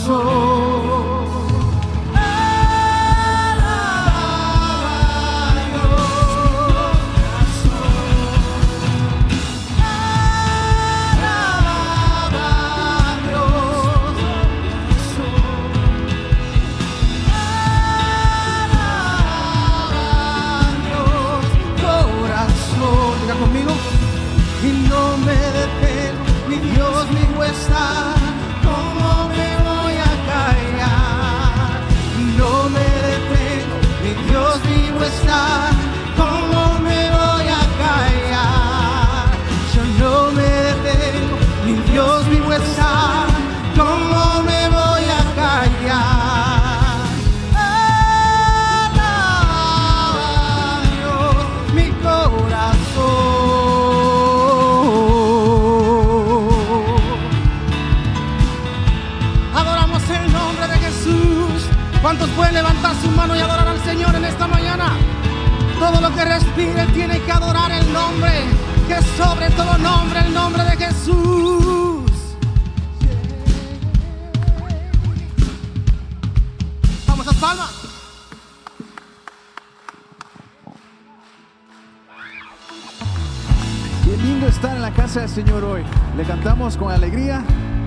Conmigo y no me detengo, mi Dios vivo está. ¿Cómo me voy a callar? No me detengo, mi Dios vivo está. ¿Cómo me voy a callar? Yo no me detengo, mi Dios vivo está. ¿Cómo me voy a callar? ¿Cuántos pueden levantar su mano y adorar al Señor en esta mañana? Todo lo que respire tiene que adorar el nombre, que es sobre todo nombre, el nombre de Jesús. Vamos a palmas. Qué lindo estar en la casa del Señor hoy. Le cantamos con alegría.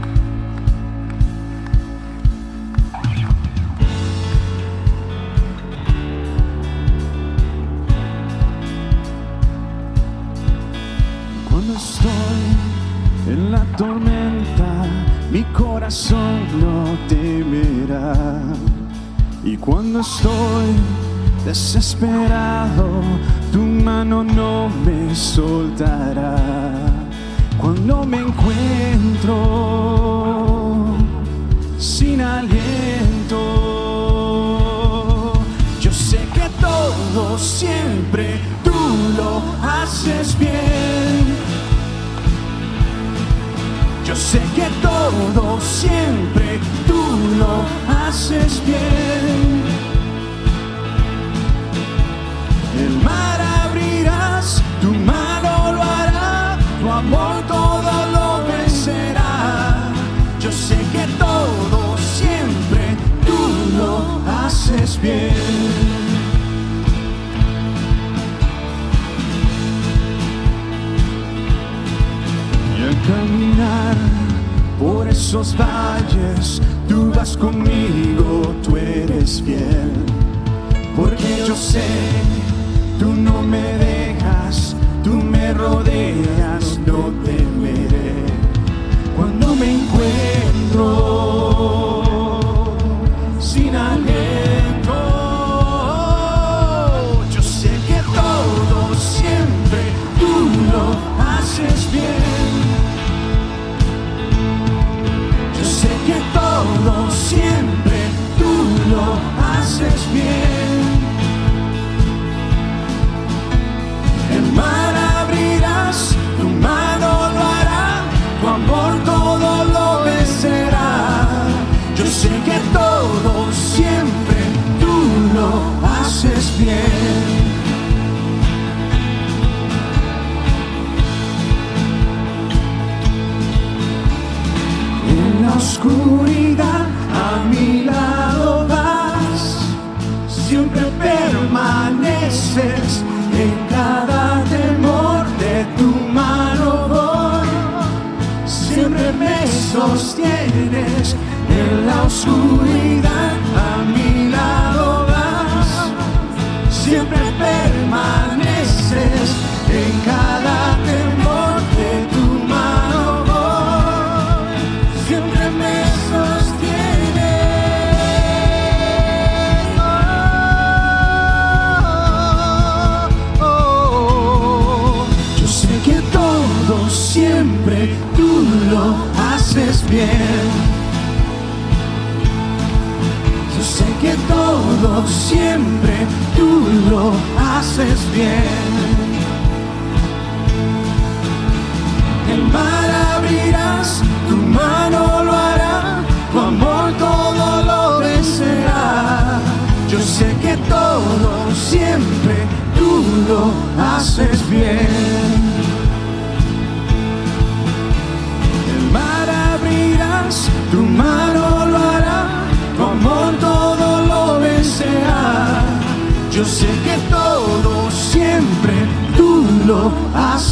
Estoy en la tormenta, mi corazón no temerá. Y cuando estoy desesperado, tu mano no me soltará. Cuando me encuentro sin aliento, yo sé que todo siempre tú lo haces bien. Yo sé que todo siempre tú lo haces bien. El mar abrirás, tu mano lo hará, tu amor todo lo vencerá. Yo sé que todo siempre tú lo haces bien. Caminar por esos valles, tú vas conmigo, tú eres fiel. Porque yo sé, tú no me dejas, tú me rodeas, no temeré. Cuando me encuentro sin aliento, yo sé que todo siempre tú lo haces bien. Que todo siempre tú lo haces bien. El mar abrirás, tu mano lo hará, tu amor todo lo vencerá. Yo sé que todo siempre tú lo haces bien. Oscuridad, a mi lado vas, siempre permaneces en cada temor, de tu mano voy, siempre me sostienes en la oscuridad, a mi lado vas, siempre permaneces en cada temor, de tu mano voy, siempre me siempre tú lo haces bien. Yo sé que todo siempre tú lo haces bien. El mar abrirás, tu mano lo hará, tu amor todo lo vencerá. Yo sé que todo siempre tú lo haces bien. Tu mano lo hará,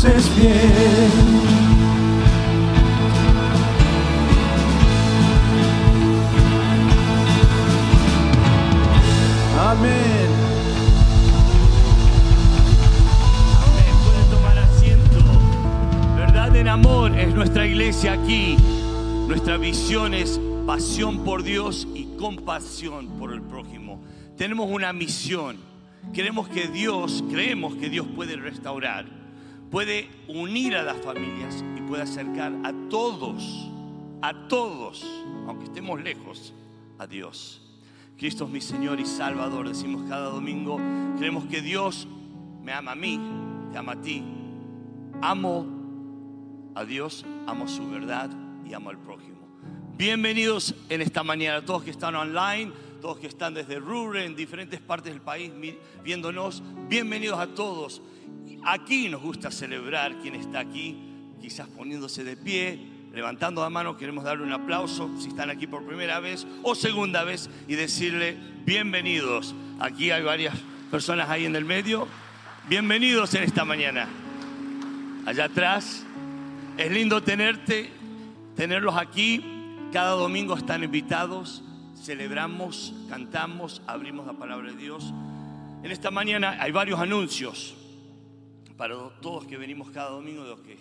haces bien. Amén. Amén. Pueden tomar asiento. Verdad en amor es nuestra iglesia aquí. Nuestra visión es pasión por Dios y compasión por el prójimo. Tenemos una misión. Creemos que Dios puede restaurar, puede unir a las familias y puede acercar a todos, aunque estemos lejos, a Dios. Cristo es mi Señor y Salvador, decimos cada domingo. Creemos que Dios me ama a mí, te ama a ti. Amo a Dios, amo su verdad y amo al prójimo. Bienvenidos en esta mañana, todos que están online, todos que están desde Rure, en diferentes partes del país viéndonos. Bienvenidos a todos. Aquí nos gusta celebrar quien está aquí, quizás poniéndose de pie, levantando la mano. Queremos darle un aplauso si están aquí por primera vez o segunda vez y decirle bienvenidos. Aquí hay varias personas ahí en el medio. Bienvenidos en esta mañana. Allá atrás, es lindo tenerlos aquí. Cada domingo están invitados. Celebramos, cantamos, abrimos la palabra de Dios. En esta mañana hay varios anuncios para todos que venimos cada domingo, de los que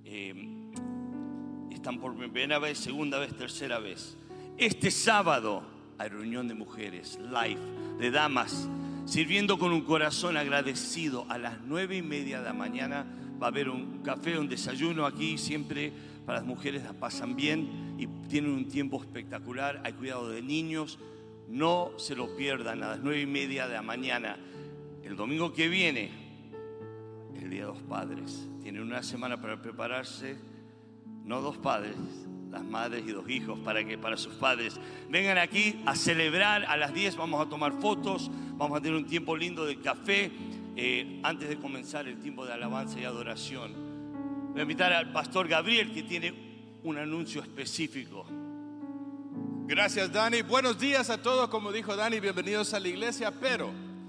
están por primera vez, segunda vez, tercera vez. Este sábado hay reunión de mujeres, live, de damas, sirviendo con un corazón agradecido. A las 9:30 de la mañana va a haber un café, un desayuno aquí, siempre para las mujeres la pasan bien y tienen un tiempo espectacular. Hay cuidado de niños, no se lo pierdan. A las 9:30 de la mañana, el domingo que viene, el Día de los Padres. Tienen una semana para prepararse. No dos padres, las madres y los hijos, para sus padres. Vengan aquí a celebrar. A las 10 vamos a tomar fotos, vamos a tener un tiempo lindo de café antes de comenzar el tiempo de alabanza y adoración. Voy a invitar al pastor Gabriel, que tiene un anuncio específico. Gracias, Dani. Buenos días a todos. Como dijo Dani, bienvenidos a la iglesia. Pero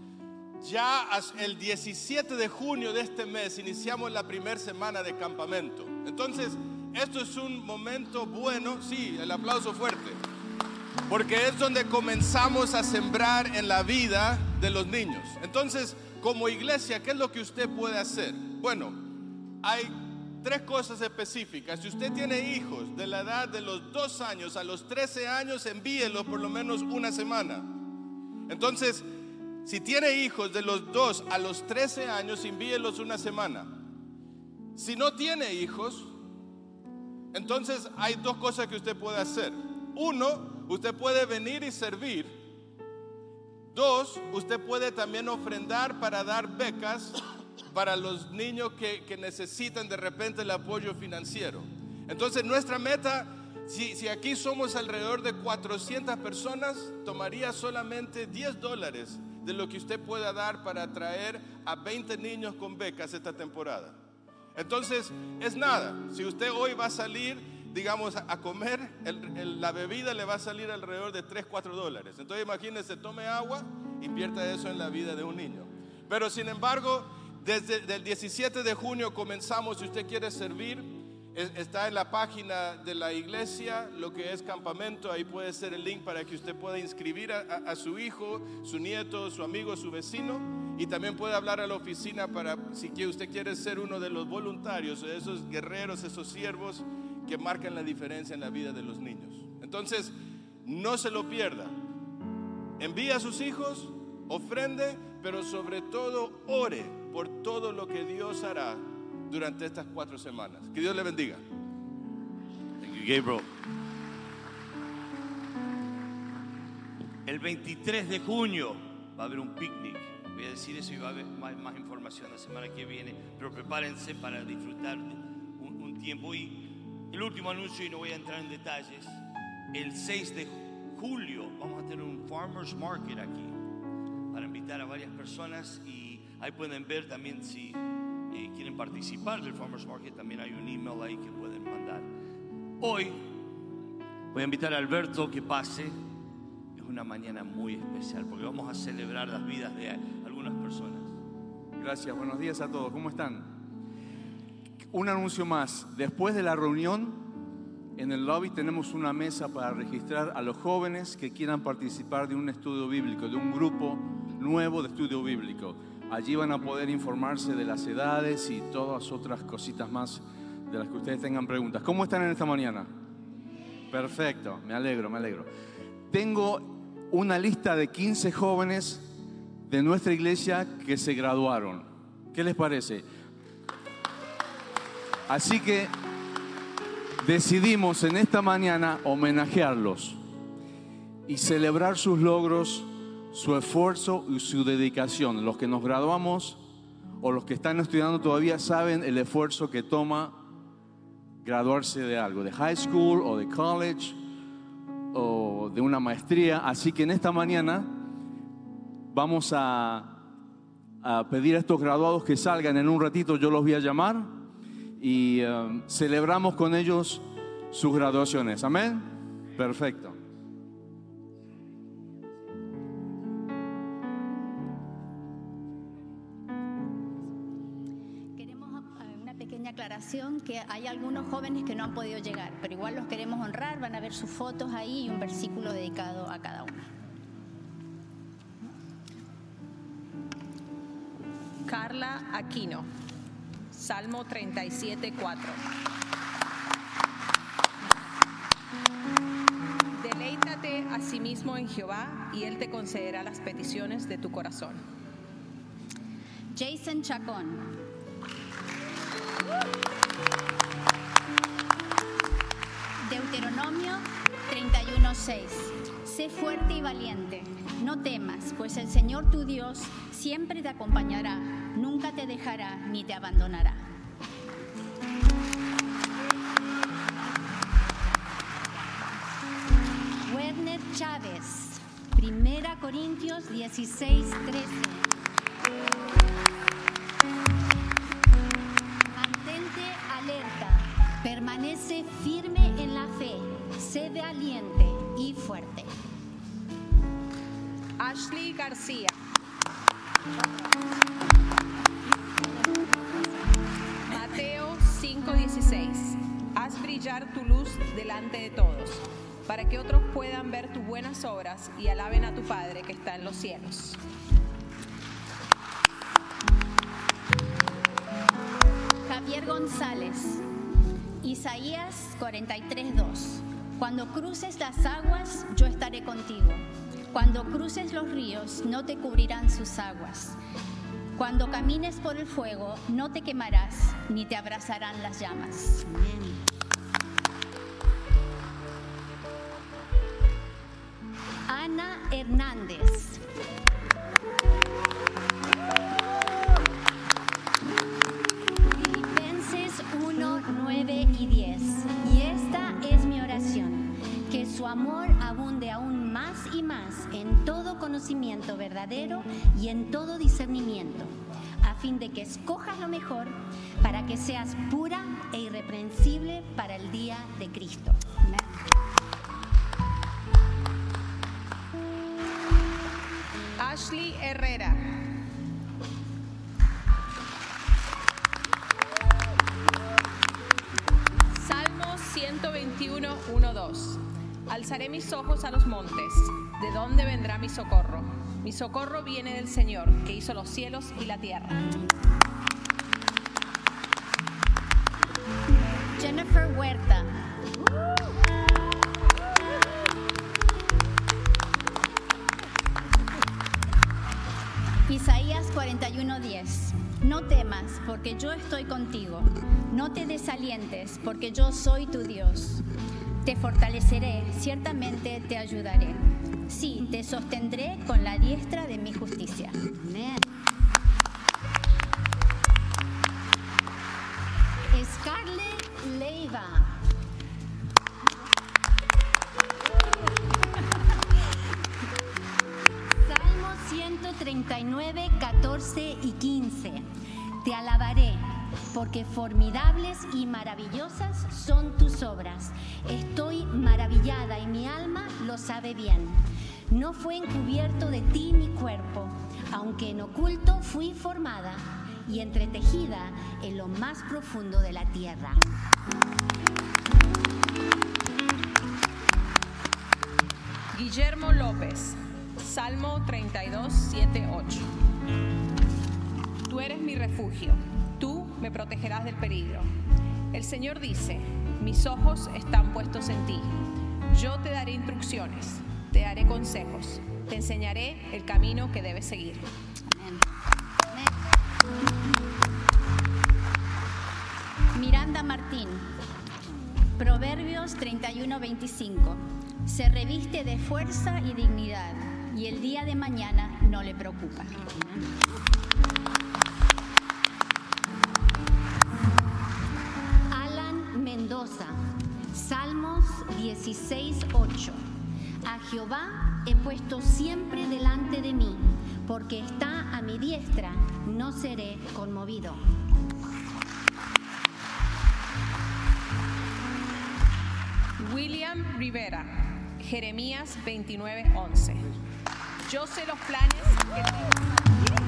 ya el 17 de junio de este mes iniciamos la primera semana de campamento. Entonces, esto es un momento bueno. Sí, el aplauso fuerte. Porque es donde comenzamos a sembrar en la vida de los niños. Entonces, como iglesia, ¿qué es lo que usted puede hacer? Bueno, hay 3 cosas específicas. Si usted tiene hijos de la edad de los 2 años a los 13 años, envíelos por lo menos una semana. Entonces, si tiene hijos de los 2 a los 13 años, envíelos una semana. Si no tiene hijos, entonces hay 2 cosas que usted puede hacer. 1, usted puede venir y servir. 2, usted puede también ofrendar para dar becas para los niños que necesitan de repente el apoyo financiero. Entonces nuestra meta, si aquí somos alrededor de 400 personas, tomaría solamente $10 de lo que usted pueda dar para traer a 20 niños con becas esta temporada. Entonces es nada. Si usted hoy va a salir, digamos, a comer, la bebida le va a salir alrededor de $3-4. Entonces imagínese, tome agua, invierta eso en la vida de un niño. Pero sin embargo, desde el 17 de junio comenzamos. Si usted quiere servir, está en la página de la iglesia lo que es campamento. Ahí puede ser el link para que usted pueda inscribir a su hijo, su nieto, su amigo, su vecino. Y también puede hablar a la oficina para si usted quiere ser uno de los voluntarios, esos guerreros, esos siervos que marcan la diferencia en la vida de los niños. Entonces, no se lo pierda. Envíe a sus hijos, ofrende, pero sobre todo ore por todo lo que Dios hará durante estas 4 semanas. Que Dios le bendiga. Thank you, Gabriel. El 23 de junio va a haber un picnic. Voy a decir eso y va a haber más información la semana que viene. Pero prepárense para disfrutar un tiempo. Y el último anuncio, y no voy a entrar en detalles, el 6 de julio vamos a tener un Farmers Market aquí para invitar a varias personas. Y ahí pueden ver también si quieren participar del Farmers Market. También hay un email ahí que pueden mandar. Hoy voy a invitar a Alberto que pase. Es una mañana muy especial porque vamos a celebrar las vidas de algunas personas. Gracias, buenos días a todos. ¿Cómo están? Un anuncio más. Después de la reunión, en el lobby tenemos una mesa para registrar a los jóvenes que quieran participar de un estudio bíblico, de un grupo nuevo de estudio bíblico. Allí van a poder informarse de las edades y todas otras cositas más de las que ustedes tengan preguntas. ¿Cómo están en esta mañana? Perfecto, me alegro. Tengo una lista de 15 jóvenes de nuestra iglesia que se graduaron. ¿Qué les parece? Así que decidimos en esta mañana homenajearlos y celebrar sus logros, su esfuerzo y su dedicación. Los que nos graduamos o los que están estudiando todavía saben el esfuerzo que toma graduarse de algo, de high school o de college o de una maestría. Así que en esta mañana vamos a pedir a estos graduados que salgan en un ratito. Yo los voy a llamar y celebramos con ellos sus graduaciones. Amén. Perfecto. Aclaración, que hay algunos jóvenes que no han podido llegar, pero igual los queremos honrar. Van a ver sus fotos ahí y un versículo dedicado a cada uno. Carla Aquino, Salmo 37:4. Deleítate a sí mismo en Jehová y Él te concederá las peticiones de tu corazón. Jason Chacón. Deuteronomio 31:6. Sé fuerte y valiente, no temas, pues el Señor tu Dios siempre te acompañará, nunca te dejará ni te abandonará. Werner Chávez, 1 Corintios 16:13. Permanece firme en la fe, sé valiente y fuerte. Ashley García. Mateo 5:16. Haz brillar tu luz delante de todos, para que otros puedan ver tus buenas obras y alaben a tu Padre que está en los cielos. Javier González. Isaías 43:2. Cuando cruces las aguas, yo estaré contigo. Cuando cruces los ríos, no te cubrirán sus aguas. Cuando camines por el fuego, no te quemarás, ni te abrazarán las llamas. Amén. Ana Hernández. Filipenses 1:9 y 10. Y esta es mi oración, que su amor abunde aún más y más en todo conocimiento verdadero y en todo discernimiento, a fin de que escojas lo mejor para que seas pura e irreprensible para el día de Cristo. Amén. Ashley Herrera. Salmo 121:1-2. Alzaré mis ojos a los montes. ¿De dónde vendrá mi socorro? Mi socorro viene del Señor, que hizo los cielos y la tierra. Jennifer Huerta. Isaías 41:10. No temas, porque yo estoy contigo. No te desalientes, porque yo soy tu Dios. Te fortaleceré, ciertamente te ayudaré. Sí, te sostendré con la diestra de mi justicia. Amén. Scarlett Leiva. Salmo 139, 14 y 15. Te alabaré, porque formidables y maravillosas son tus obras. Estoy maravillada y mi alma lo sabe bien. No fue encubierto de ti mi cuerpo, aunque en oculto fui formada y entretejida en lo más profundo de la tierra. Guillermo López, Salmo 32, 7, 8. Tú eres mi refugio, tú me protegerás del peligro. El Señor dice, mis ojos están puestos en ti. Yo te daré instrucciones, te daré consejos, te enseñaré el camino que debes seguir. Amén. Amén. Miranda Martín, Proverbios 31, 25. Se reviste de fuerza y dignidad, y el día de mañana no le preocupa. Alan Mendoza, Salmos 16, 8. A Jehová he puesto siempre delante de mí, porque está a mi diestra, no seré conmovido. William Rivera, Jeremías 29, 11. Yo sé los planes que tengo.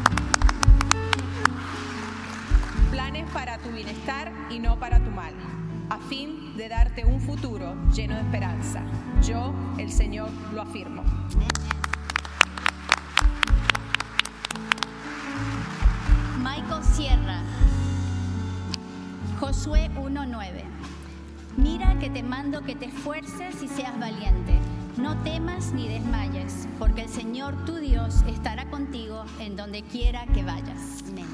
Planes para tu bienestar y no para tu mal, a fin de darte un futuro lleno de esperanza. Yo, el Señor, lo afirmo. Michael Sierra, Josué 1:9. Mira que te mando que te esfuerces y seas valiente. No temas ni desmayes, porque el Señor tu Dios estará contigo en donde quiera que vayas. Amén.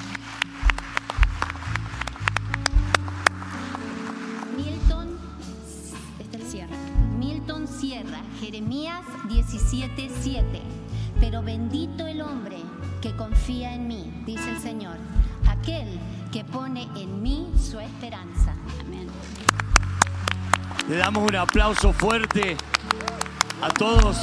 Milton Sierra, Jeremías 17:7. Pero bendito el hombre que confía en mí, dice el Señor, aquel que pone en mí su esperanza. Amén. Le damos un aplauso fuerte a todos.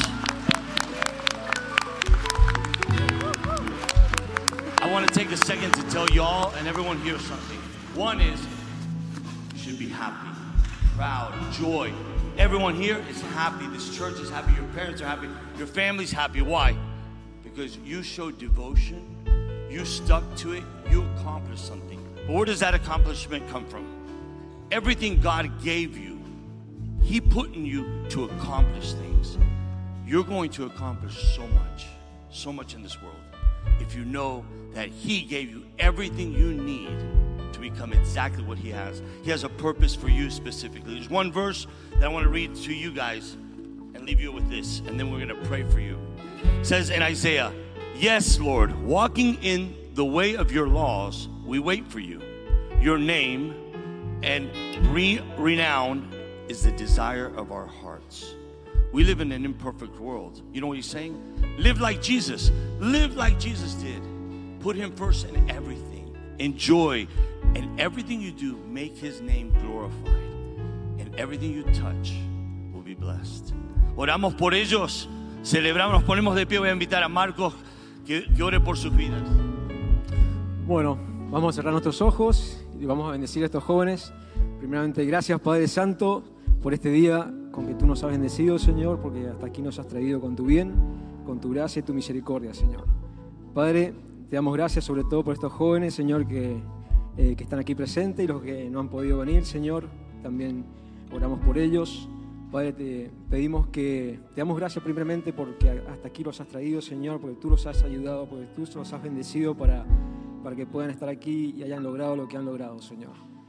I want to take a second to tell you all and everyone here something. One is, you should be happy, proud, joy. Everyone here is happy. This church is happy. Your parents are happy. Your family's happy. Why? Because you showed devotion. You stuck to it. You accomplished something. But where does that accomplishment come from? Everything God gave you, He put in you to accomplish things. You're going to accomplish so much in this world, if you know that He gave you everything you need to become exactly what He has. He has a purpose for you specifically. There's one verse that I want to read to you guys and leave you with this, and then we're going to pray for you. It says in Isaiah, yes, Lord, walking in the way of your laws, we wait for you. Your name and renown is the desire of our hearts. We live in an imperfect world. You know what He's saying? Live like Jesus. Live like Jesus did. Put Him first in everything. Enjoy. And everything you do, make His name glorified. And everything you touch will be blessed. Oramos por ellos. Celebramos, nos ponemos de pie. Voy a invitar a Marcos que ore por sus vidas. Bueno, vamos a cerrar nuestros ojos y vamos a bendecir a estos jóvenes. Primeramente, gracias Padre Santo por este día con que Tú nos has bendecido, Señor, porque hasta aquí nos has traído con Tu bien, con Tu gracia y Tu misericordia, Señor. Padre, te damos gracias sobre todo por estos jóvenes, Señor, que están aquí presentes y los que no han podido venir, Señor. También oramos por ellos. Padre, te pedimos que te damos gracias primeramente porque hasta aquí los has traído, Señor, porque Tú los has ayudado, porque Tú los has bendecido para que puedan estar aquí y hayan logrado lo que han logrado, Señor.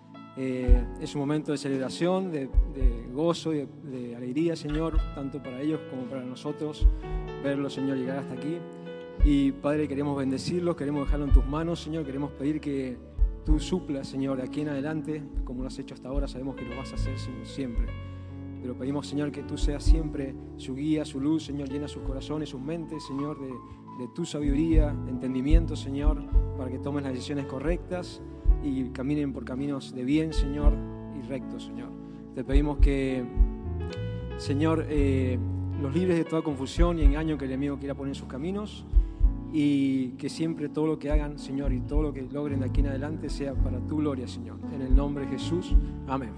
Es un momento de celebración, de gozo y de alegría, Señor, tanto para ellos como para nosotros, verlos, Señor, llegar hasta aquí. Y, Padre, queremos bendecirlos, queremos dejarlo en Tus manos, Señor, queremos pedir que Tú suplas, Señor, de aquí en adelante, como lo has hecho hasta ahora, sabemos que lo vas a hacer siempre. Pero pedimos, Señor, que Tú seas siempre su guía, su luz, Señor, llena sus corazones, sus mentes, Señor, de Tu sabiduría, de entendimiento, Señor, para que tomen las decisiones correctas y caminen por caminos de bien, Señor, y rectos, Señor. Te pedimos que, Señor, los libres de toda confusión y engaño que el enemigo quiera poner en sus caminos, y que siempre todo lo que hagan, Señor, y todo lo que logren de aquí en adelante sea para Tu gloria, Señor. En el nombre de Jesús. Amén.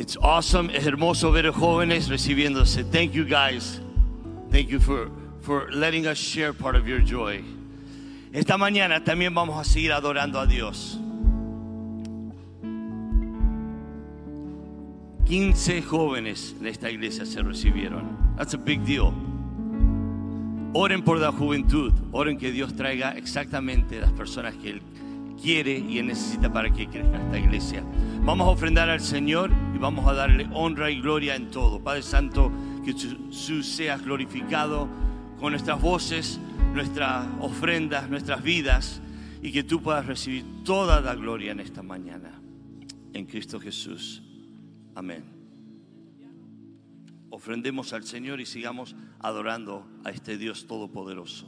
It's awesome. Es hermoso ver a jóvenes recibiéndose. Thank you guys. Thank you for letting us share part of your joy. Esta mañana también vamos a seguir adorando a Dios. 15 jóvenes en esta iglesia se recibieron. That's a big deal. Oren por la juventud. Oren que Dios traiga exactamente las personas que Él quiere y Él necesita para que crezca esta iglesia. Vamos a ofrendar al Señor y vamos a darle honra y gloria en todo. Padre Santo, que tú seas glorificado con nuestras voces, nuestras ofrendas, nuestras vidas, y que tú puedas recibir toda la gloria en esta mañana. En Cristo Jesús. Amén. Ofrendemos al Señor y sigamos adorando a este Dios todopoderoso.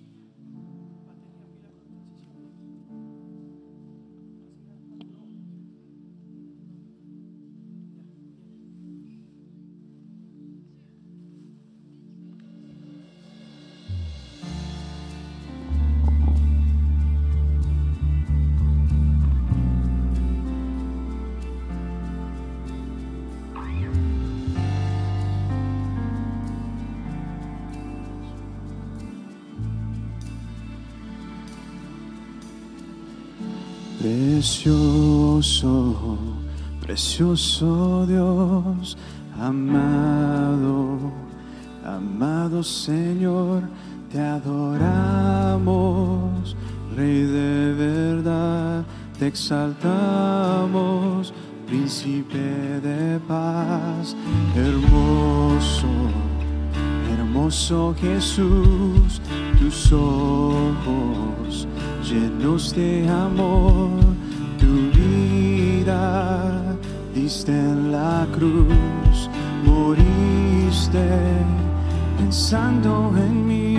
Precioso, precioso Dios, amado, amado Señor, te adoramos, Rey de verdad, te exaltamos, Príncipe de paz, hermoso, hermoso Jesús, tus ojos llenos de amor, tu vida diste en la cruz, moriste pensando en mí.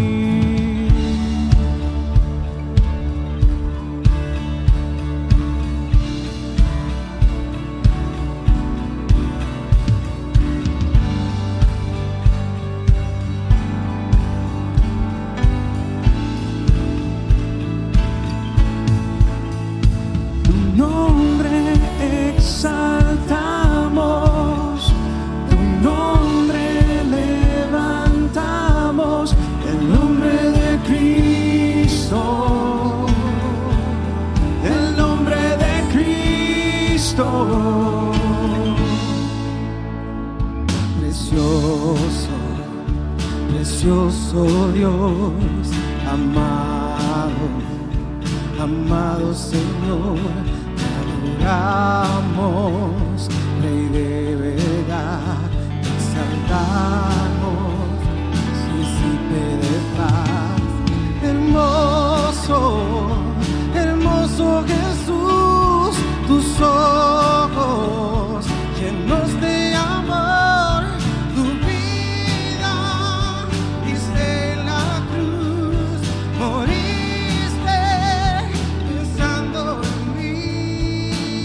Precioso, precioso Dios, amado, amado Señor, te adoramos, Rey de verdad, te exaltamos, Príncipe de paz, hermoso, hermoso Jesús, tus ojos llenos de amor, tu vida diste en la cruz, moriste pensando en mí.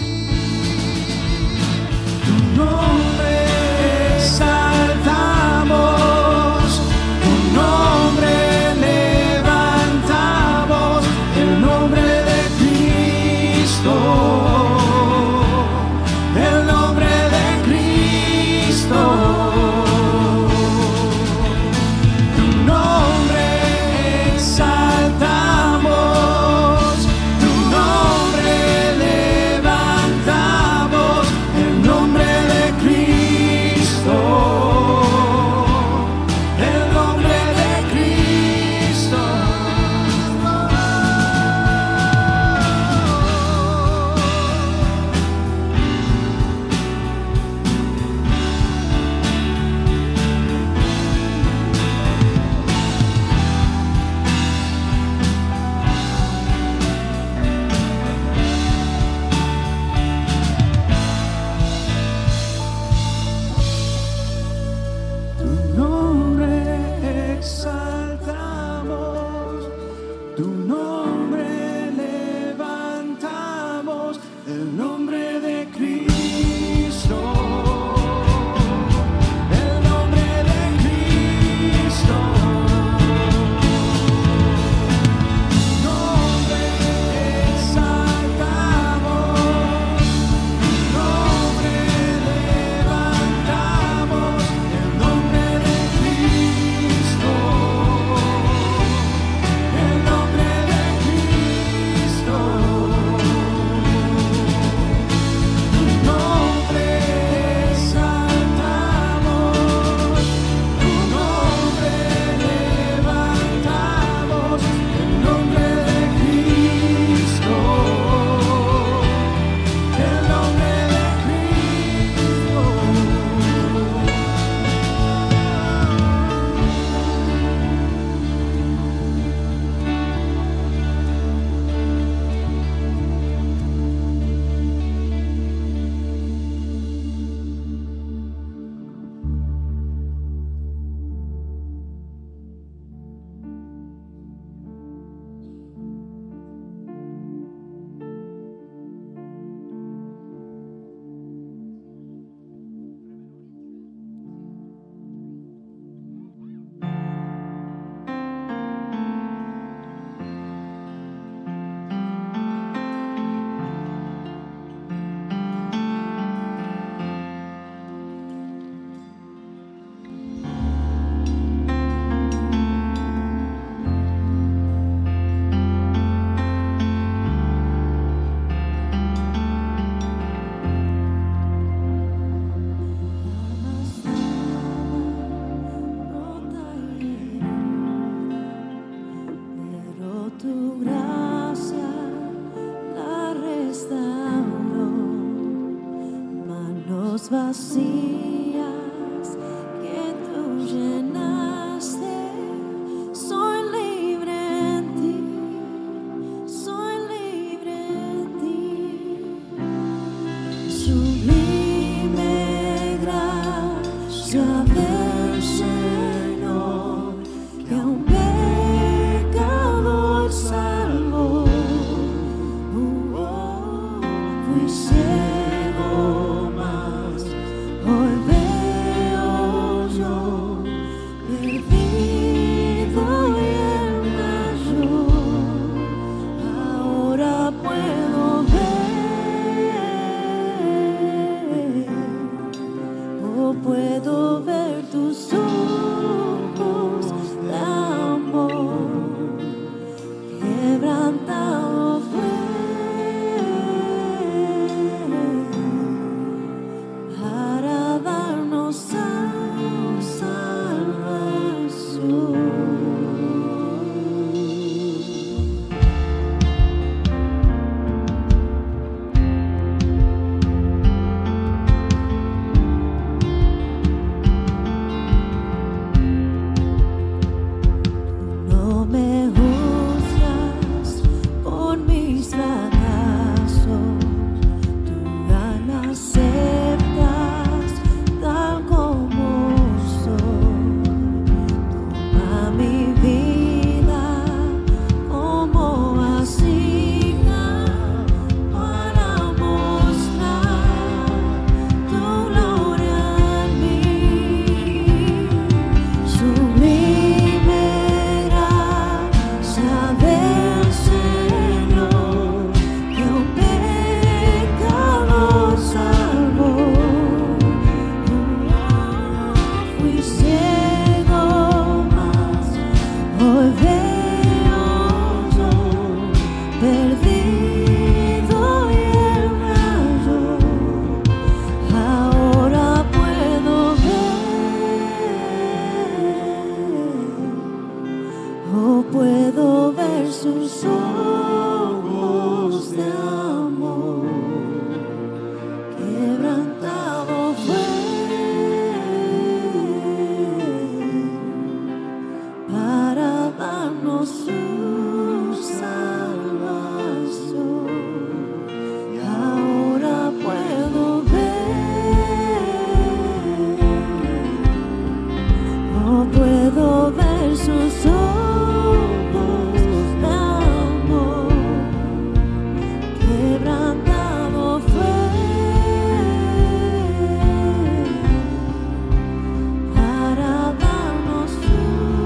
Tu nombre exaltamos. aguas vacías que tú llenaste. Soy libre en ti, soy libre en ti. Sublime gracia del Señor, que a un pecador salvó. Fui ciego, mas hoy veo yo, perdido y él me halló. Ahora puedo ver, oh, puedo ver tus ojos de amor, quebrantado fue para darnos salvación. No me juzgas por mis fracasos, tú me aceptas tal como soy. Toma mi vida como vasija para mostrar tu gloria en mí. Sublime gracia del Señor, que a un pecador salvó. Fui ciego, mas hoy veo yo, perdido y él me halló. Ahora puedo ver, oh, puedo ver sus ojos de amor, quebrantado fue para darnos su salvación. Y ahora puedo ver, oh, puedo ver sus ojos de amor, quebrantado fue para darnos su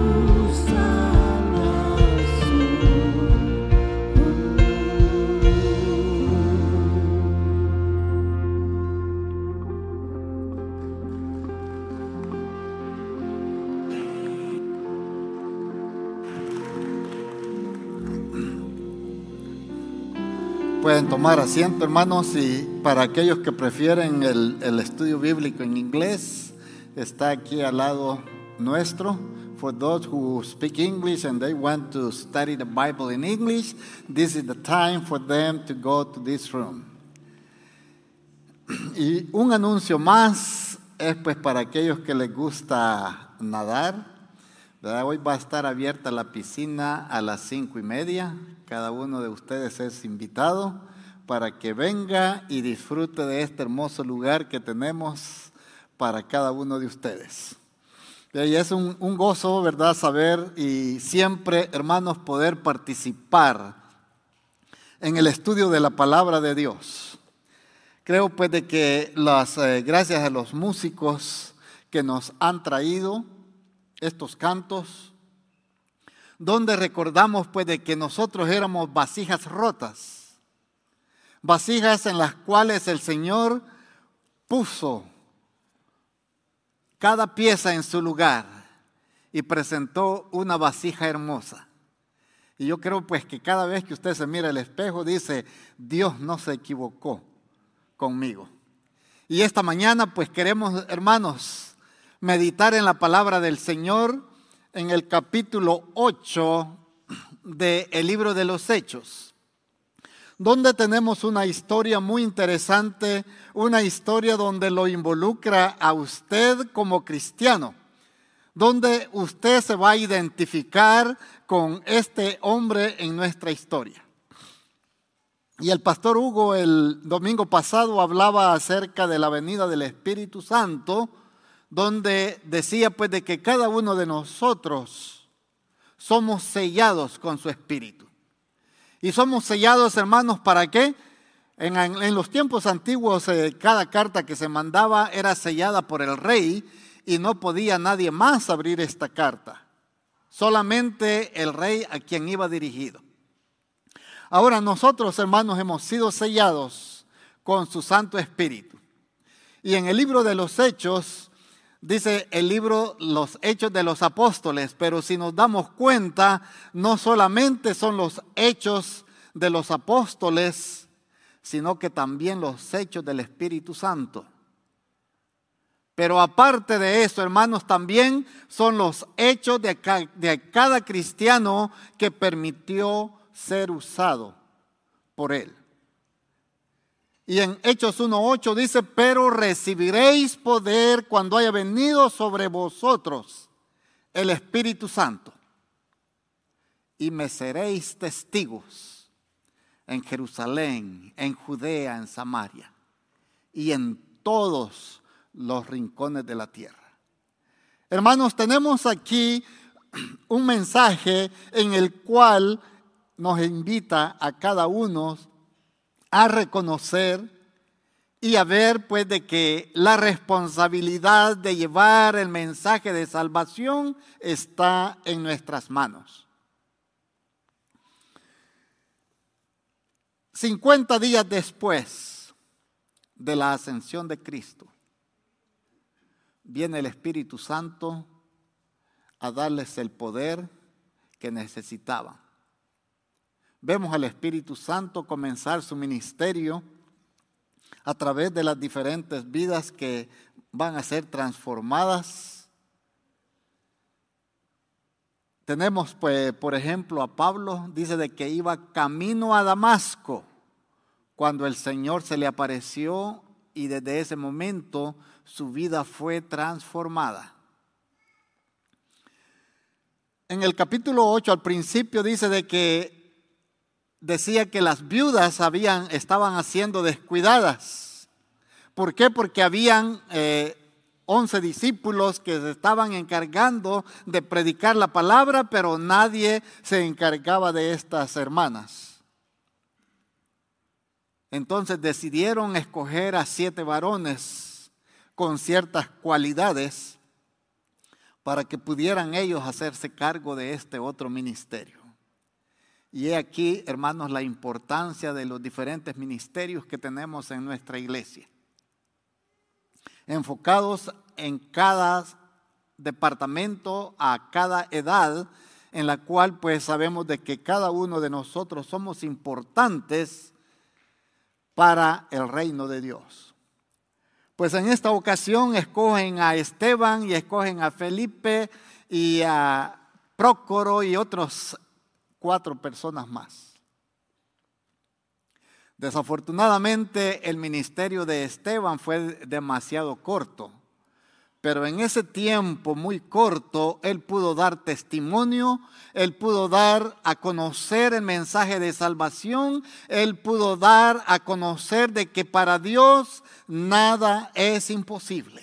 Pueden tomar asiento, hermanos, y para aquellos que prefieren el estudio bíblico en inglés, está aquí al lado nuestro. For those who speak English and they want to study the Bible in English, this is the time for them to go to this room. Y un anuncio más es pues para aquellos que les gusta nadar, ¿verdad? Hoy va a estar abierta la piscina a las 5:30. Cada uno de ustedes es invitado para que venga y disfrute de este hermoso lugar que tenemos para cada uno de ustedes. Y es un gozo, ¿verdad?, saber y siempre, hermanos, poder participar en el estudio de la palabra de Dios. Creo pues de que gracias a los músicos que nos han traído estos cantos, donde recordamos pues de que nosotros éramos vasijas rotas, vasijas en las cuales el Señor puso cada pieza en su lugar y presentó una vasija hermosa. Y yo creo pues que cada vez que usted se mira al espejo dice, Dios no se equivocó conmigo. Y esta mañana pues queremos, hermanos, meditar en la palabra del Señor en el capítulo 8 del libro de los Hechos, donde tenemos una historia muy interesante, una historia donde lo involucra a usted como cristiano, donde usted se va a identificar con este hombre en nuestra historia. Y el pastor Hugo el domingo pasado hablaba acerca de la venida del Espíritu Santo, donde decía pues de que cada uno de nosotros somos sellados con su Espíritu. Y somos sellados, hermanos, ¿para qué? En los tiempos antiguos cada carta que se mandaba era sellada por el rey y no podía nadie más abrir esta carta. Solamente el rey a quien iba dirigido. Ahora nosotros, hermanos, hemos sido sellados con su Santo Espíritu. Y en el libro de los Hechos, dice el libro Los Hechos de los Apóstoles, pero si nos damos cuenta, no solamente son los Hechos de los Apóstoles, sino que también los Hechos del Espíritu Santo. Pero aparte de eso, hermanos, también son los hechos de cada cristiano que permitió ser usado por él. Y en Hechos 1:8 dice, pero recibiréis poder cuando haya venido sobre vosotros el Espíritu Santo. Y me seréis testigos en Jerusalén, en Judea, en Samaria y en todos los rincones de la tierra. Hermanos, tenemos aquí un mensaje en el cual nos invita a cada uno a reconocer y a ver pues de que la responsabilidad de llevar el mensaje de salvación está en nuestras manos. 50 días después de la ascensión de Cristo, viene el Espíritu Santo a darles el poder que necesitaban. Vemos al Espíritu Santo comenzar su ministerio a través de las diferentes vidas que van a ser transformadas. Tenemos, pues, por ejemplo, a Pablo, dice de que iba camino a Damasco cuando el Señor se le apareció y desde ese momento su vida fue transformada. En el capítulo 8 al principio dice de que decía que las viudas estaban siendo descuidadas. ¿Por qué? Porque habían 11 discípulos que se estaban encargando de predicar la palabra, pero nadie se encargaba de estas hermanas. Entonces decidieron escoger a 7 varones con ciertas cualidades para que pudieran ellos hacerse cargo de este otro ministerio. Y he aquí, hermanos, la importancia de los diferentes ministerios que tenemos en nuestra iglesia, enfocados en cada departamento, a cada edad, en la cual pues sabemos de que cada uno de nosotros somos importantes para el reino de Dios. Pues en esta ocasión escogen a Esteban y escogen a Felipe y a Prócoro y otros 4 personas más. Desafortunadamente el ministerio de Esteban fue demasiado corto, pero en ese tiempo muy corto él pudo dar testimonio, él pudo dar a conocer el mensaje de salvación, él pudo dar a conocer de que para Dios nada es imposible.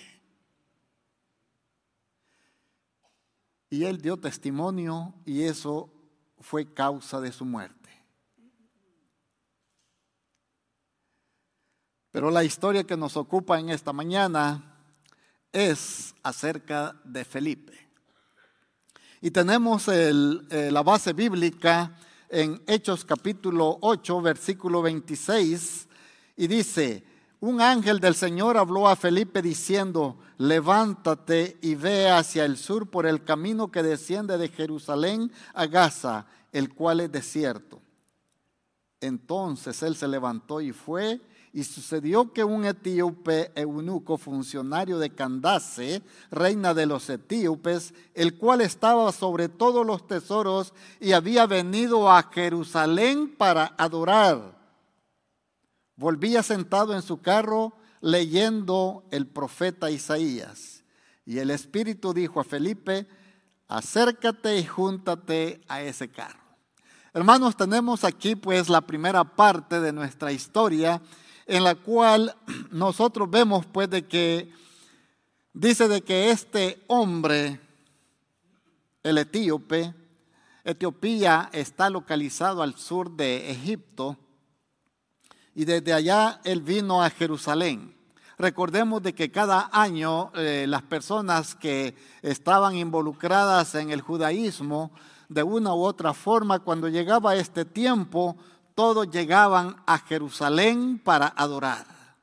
Y él dio testimonio y eso fue causa de su muerte. Pero la historia que nos ocupa en esta mañana es acerca de Felipe. Y tenemos la base bíblica en Hechos capítulo 8, versículo 26, y dice: un ángel del Señor habló a Felipe diciendo: levántate y ve hacia el sur por el camino que desciende de Jerusalén a Gaza, el cual es desierto. Entonces él se levantó y fue, y sucedió que un etíope eunuco, funcionario de Candace, reina de los etíopes, el cual estaba sobre todos los tesoros y había venido a Jerusalén para adorar, volvía sentado en su carro leyendo el profeta Isaías. Y el Espíritu dijo a Felipe: acércate y júntate a ese carro. Hermanos, tenemos aquí pues la primera parte de nuestra historia, en la cual nosotros vemos pues de que dice de que este hombre, el etíope, Etiopía está localizado al sur de Egipto, y desde allá él vino a Jerusalén. Recordemos de que cada año las personas que estaban involucradas en el judaísmo, de una u otra forma, cuando llegaba este tiempo, todos llegaban a Jerusalén para adorar.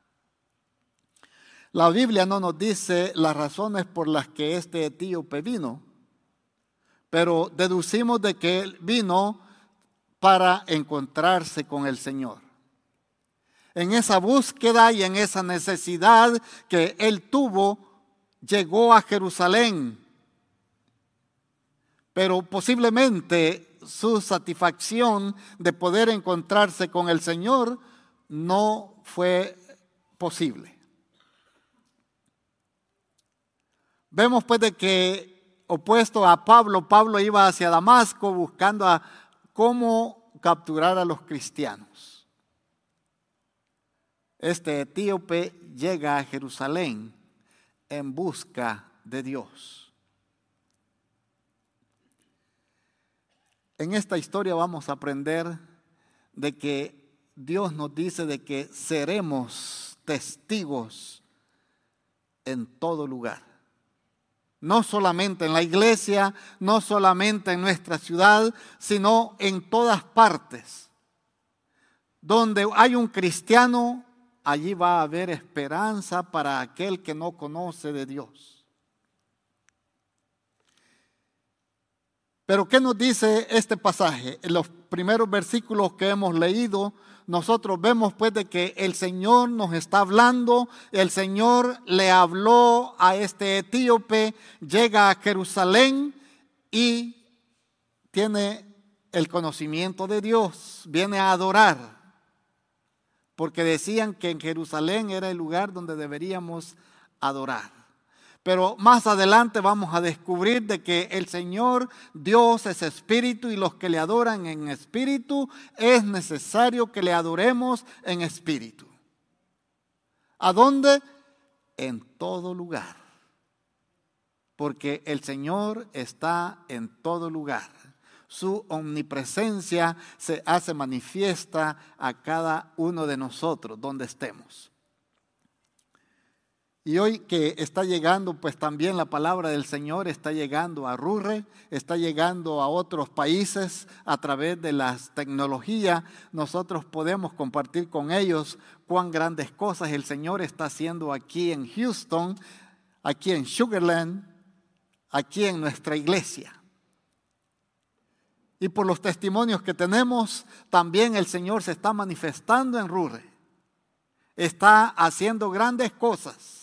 La Biblia no nos dice las razones por las que este etíope vino, pero deducimos de que él vino para encontrarse con el Señor. En esa búsqueda y en esa necesidad que él tuvo, llegó a Jerusalén. Pero posiblemente su satisfacción de poder encontrarse con el Señor no fue posible. Vemos pues de que, opuesto a Pablo, Pablo iba hacia Damasco buscando a cómo capturar a los cristianos. Este etíope llega a Jerusalén en busca de Dios. En esta historia vamos a aprender de que Dios nos dice de que seremos testigos en todo lugar. No solamente en la iglesia, no solamente en nuestra ciudad, sino en todas partes. Donde hay un cristiano, allí va a haber esperanza para aquel que no conoce de Dios. Pero ¿qué nos dice este pasaje? En los primeros versículos que hemos leído, nosotros vemos pues de que el Señor nos está hablando. El Señor le habló a este etíope, llega a Jerusalén y tiene el conocimiento de Dios, viene a adorar, porque decían que en Jerusalén era el lugar donde deberíamos adorar. Pero más adelante vamos a descubrir de que el Señor Dios es espíritu, y los que le adoran en espíritu, es necesario que le adoremos en espíritu. ¿A dónde? En todo lugar. Porque el Señor está en todo lugar. Su omnipresencia se hace manifiesta a cada uno de nosotros, donde estemos. Y hoy que está llegando, pues también la palabra del Señor está llegando a Rurre, está llegando a otros países a través de las tecnologías. Nosotros podemos compartir con ellos cuán grandes cosas el Señor está haciendo aquí en Houston, aquí en Sugar Land, aquí en nuestra iglesia. Y por los testimonios que tenemos, también el Señor se está manifestando en Rurre. Está haciendo grandes cosas.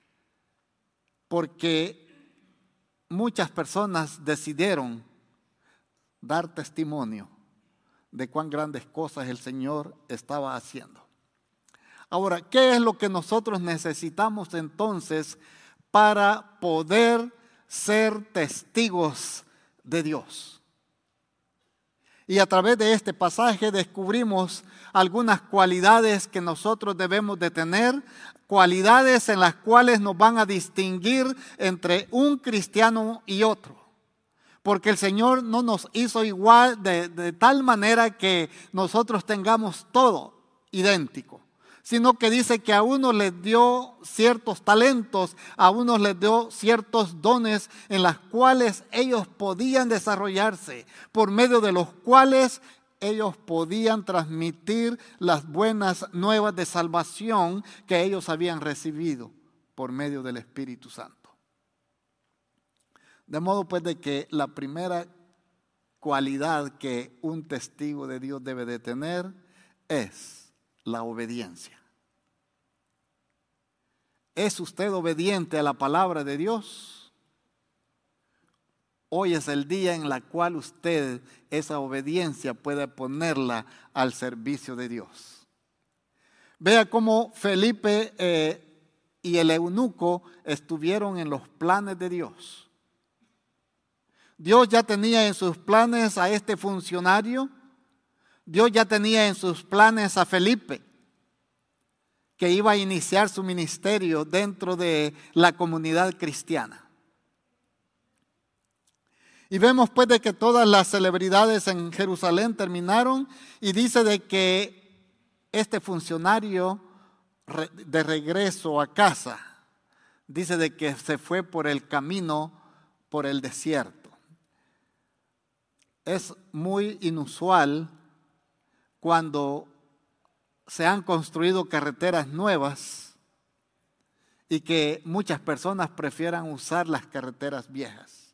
Porque muchas personas decidieron dar testimonio de cuán grandes cosas el Señor estaba haciendo. Ahora, ¿qué es lo que nosotros necesitamos entonces para poder ser testigos de Dios? Y a través de este pasaje descubrimos algunas cualidades que nosotros debemos de tener, cualidades en las cuales nos van a distinguir entre un cristiano y otro. Porque el Señor no nos hizo igual de tal manera que nosotros tengamos todo idéntico, sino que dice que a unos les dio ciertos talentos, a unos les dio ciertos dones en los cuales ellos podían desarrollarse, por medio de los cuales ellos podían transmitir las buenas nuevas de salvación que ellos habían recibido por medio del Espíritu Santo. De modo pues de que la primera cualidad que un testigo de Dios debe de tener es la obediencia. ¿Es usted obediente a la palabra de Dios? Hoy es el día en el cual usted esa obediencia puede ponerla al servicio de Dios. Vea cómo Felipe y el eunuco estuvieron en los planes de Dios. Dios ya tenía en sus planes a este funcionario. Dios ya tenía en sus planes a Felipe, que iba a iniciar su ministerio dentro de la comunidad cristiana. Y vemos pues de que todas las celebridades en Jerusalén terminaron, y dice de que este funcionario de regreso a casa, dice de que se fue por el camino, por el desierto. Es muy inusual cuando se han construido carreteras nuevas y que muchas personas prefieran usar las carreteras viejas.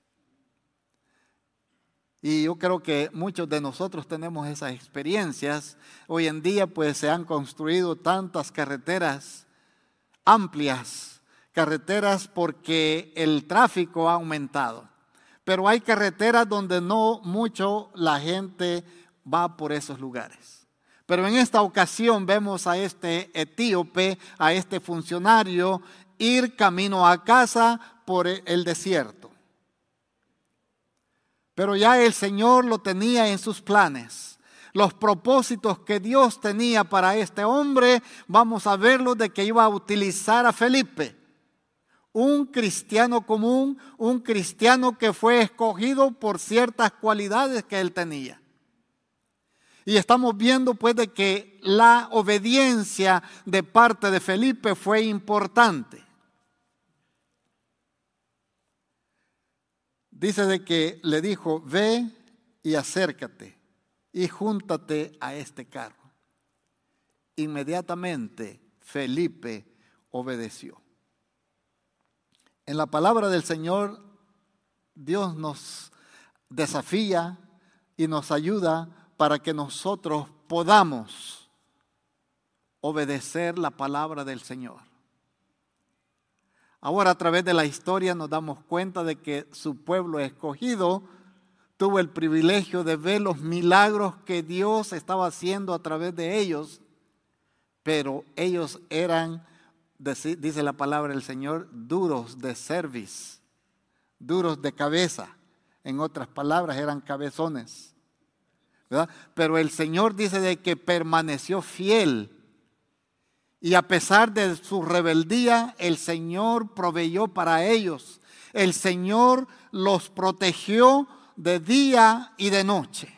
Y yo creo que muchos de nosotros tenemos esas experiencias. Hoy en día pues se han construido tantas carreteras amplias, carreteras porque el tráfico ha aumentado. Pero hay carreteras donde no mucho la gente va por esos lugares. Pero en esta ocasión vemos a este etíope, a este funcionario, ir camino a casa por el desierto. Pero ya el Señor lo tenía en sus planes. Los propósitos que Dios tenía para este hombre, vamos a verlo de que iba a utilizar a Felipe. Un cristiano común, un cristiano que fue escogido por ciertas cualidades que él tenía. Y estamos viendo pues de que la obediencia de parte de Felipe fue importante. Dice de que le dijo, ve y acércate y júntate a este carro. Inmediatamente Felipe obedeció. En la palabra del Señor, Dios nos desafía y nos ayuda para que nosotros podamos obedecer la palabra del Señor. Ahora, a través de la historia nos damos cuenta de que su pueblo escogido tuvo el privilegio de ver los milagros que Dios estaba haciendo a través de ellos, pero ellos eran, dice la palabra del Señor, duros de cerviz, duros de cabeza. En otras palabras, eran cabezones, ¿verdad? Pero el Señor dice de que permaneció fiel. Y a pesar de su rebeldía, el Señor proveyó para ellos. El Señor los protegió de día y de noche.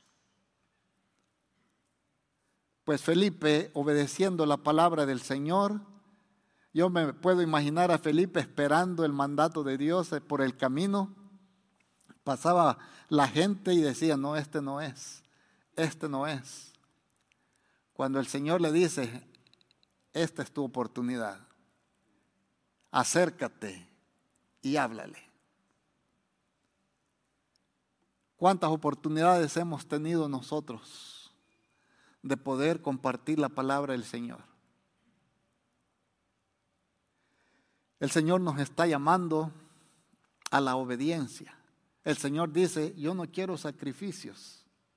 Pues Felipe, obedeciendo la palabra del Señor, yo me puedo imaginar a Felipe esperando el mandato de Dios por el camino. Pasaba la gente y decía, no, este no es, este no es. Cuando el Señor le dice, esta es tu oportunidad, acércate y háblale. ¿Cuántas oportunidades hemos tenido nosotros de poder compartir la palabra del Señor? El Señor nos está llamando a la obediencia. El Señor dice, yo no quiero sacrificios.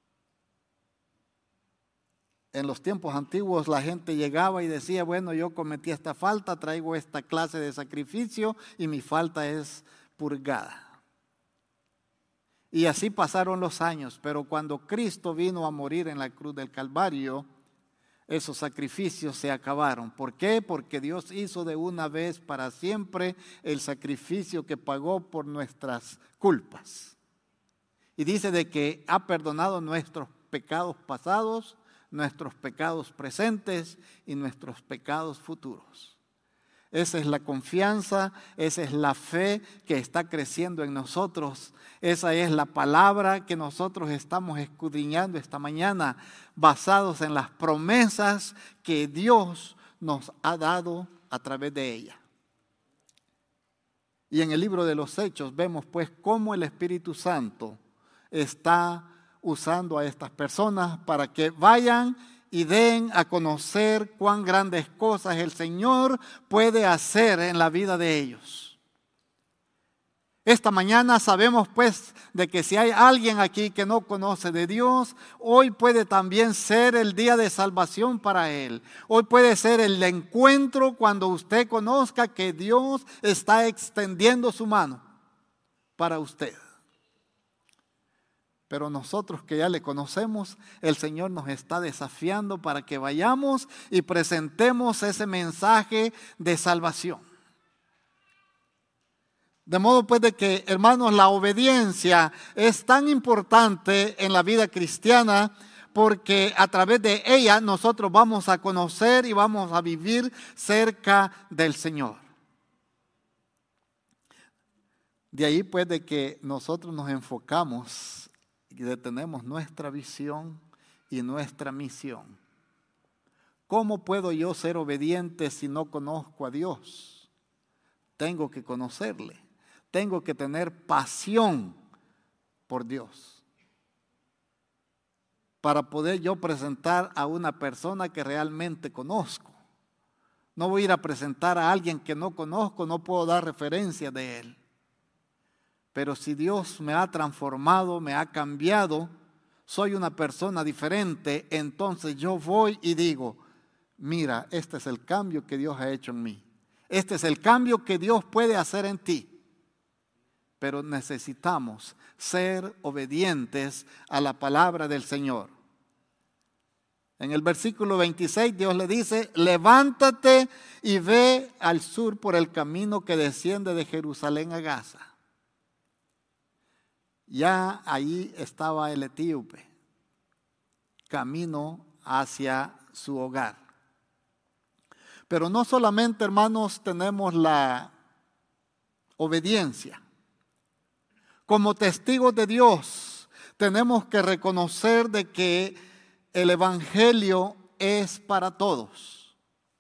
En los tiempos antiguos la gente llegaba y decía, bueno, yo cometí esta falta, traigo esta clase de sacrificio y mi falta es purgada. Y así pasaron los años, pero cuando Cristo vino a morir en la cruz del Calvario, esos sacrificios se acabaron. ¿Por qué? Porque Dios hizo de una vez para siempre el sacrificio que pagó por nuestras culpas. Y dice de que ha perdonado nuestros pecados pasados, nuestros pecados presentes y nuestros pecados futuros. Esa es la confianza, esa es la fe que está creciendo en nosotros. Esa es la palabra que nosotros estamos escudriñando esta mañana, basados en las promesas que Dios nos ha dado a través de ella. Y en el libro de los Hechos vemos pues cómo el Espíritu Santo está usando a estas personas para que vayan y den a conocer cuán grandes cosas el Señor puede hacer en la vida de ellos. Esta mañana sabemos pues de que si hay alguien aquí que no conoce de Dios, hoy puede también ser el día de salvación para él. Hoy puede ser el encuentro cuando usted conozca que Dios está extendiendo su mano para usted. Pero nosotros que ya le conocemos, el Señor nos está desafiando para que vayamos y presentemos ese mensaje de salvación. De modo pues de que, hermanos, la obediencia es tan importante en la vida cristiana porque a través de ella nosotros vamos a conocer y vamos a vivir cerca del Señor. De ahí pues de que nosotros nos enfocamos y detenemos nuestra visión y nuestra misión. ¿Cómo puedo yo ser obediente si no conozco a Dios? Tengo que conocerle. Tengo que tener pasión por Dios para poder yo presentar a una persona que realmente conozco. No voy a ir a presentar a alguien que no conozco, no puedo dar referencia de él. Pero si Dios me ha transformado, me ha cambiado, soy una persona diferente, entonces yo voy y digo, mira, este es el cambio que Dios ha hecho en mí. Este es el cambio que Dios puede hacer en ti. Pero necesitamos ser obedientes a la palabra del Señor. En el versículo 26 Dios le dice, levántate y ve al sur por el camino que desciende de Jerusalén a Gaza. Ya ahí estaba el etíope, camino hacia su hogar. Pero no solamente, hermanos, tenemos la obediencia. Como testigos de Dios, tenemos que reconocer de que el evangelio es para todos.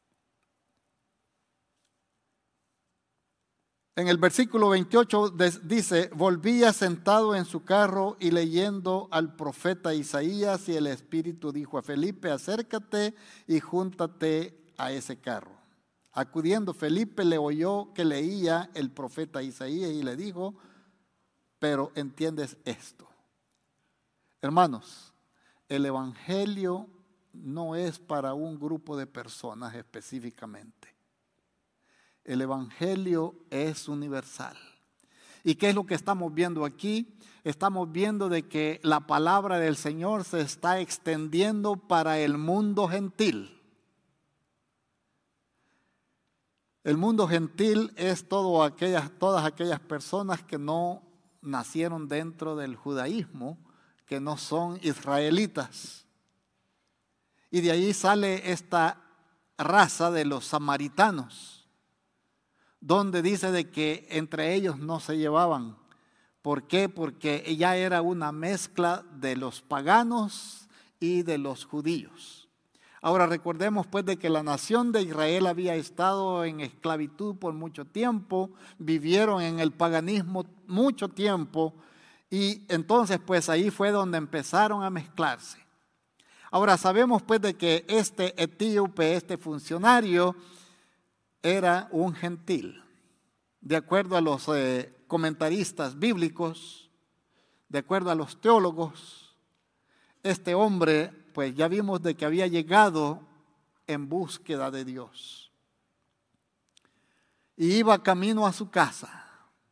En el versículo 28 dice, volvía sentado en su carro y leyendo al profeta Isaías, y el Espíritu dijo a Felipe, acércate y júntate a ese carro. Acudiendo Felipe le oyó que leía el profeta Isaías y le dijo, pero ¿entiendes esto? Hermanos, el evangelio no es para un grupo de personas específicamente. El evangelio es universal. ¿Y qué es lo que estamos viendo aquí? Estamos viendo de que la palabra del Señor se está extendiendo para el mundo gentil. El mundo gentil es todas aquellas personas que no nacieron dentro del judaísmo, que no son israelitas. Y de ahí sale esta raza de los samaritanos, donde dice de que entre ellos no se llevaban. ¿Por qué? Porque ya era una mezcla de los paganos y de los judíos. Ahora recordemos pues de que la nación de Israel había estado en esclavitud por mucho tiempo, vivieron en el paganismo mucho tiempo y entonces pues ahí fue donde empezaron a mezclarse. Ahora sabemos pues de que este etíope, este funcionario, era un gentil. De acuerdo a los comentaristas bíblicos, de acuerdo a los teólogos, este hombre pues ya vimos de que había llegado en búsqueda de Dios. Y iba camino a su casa.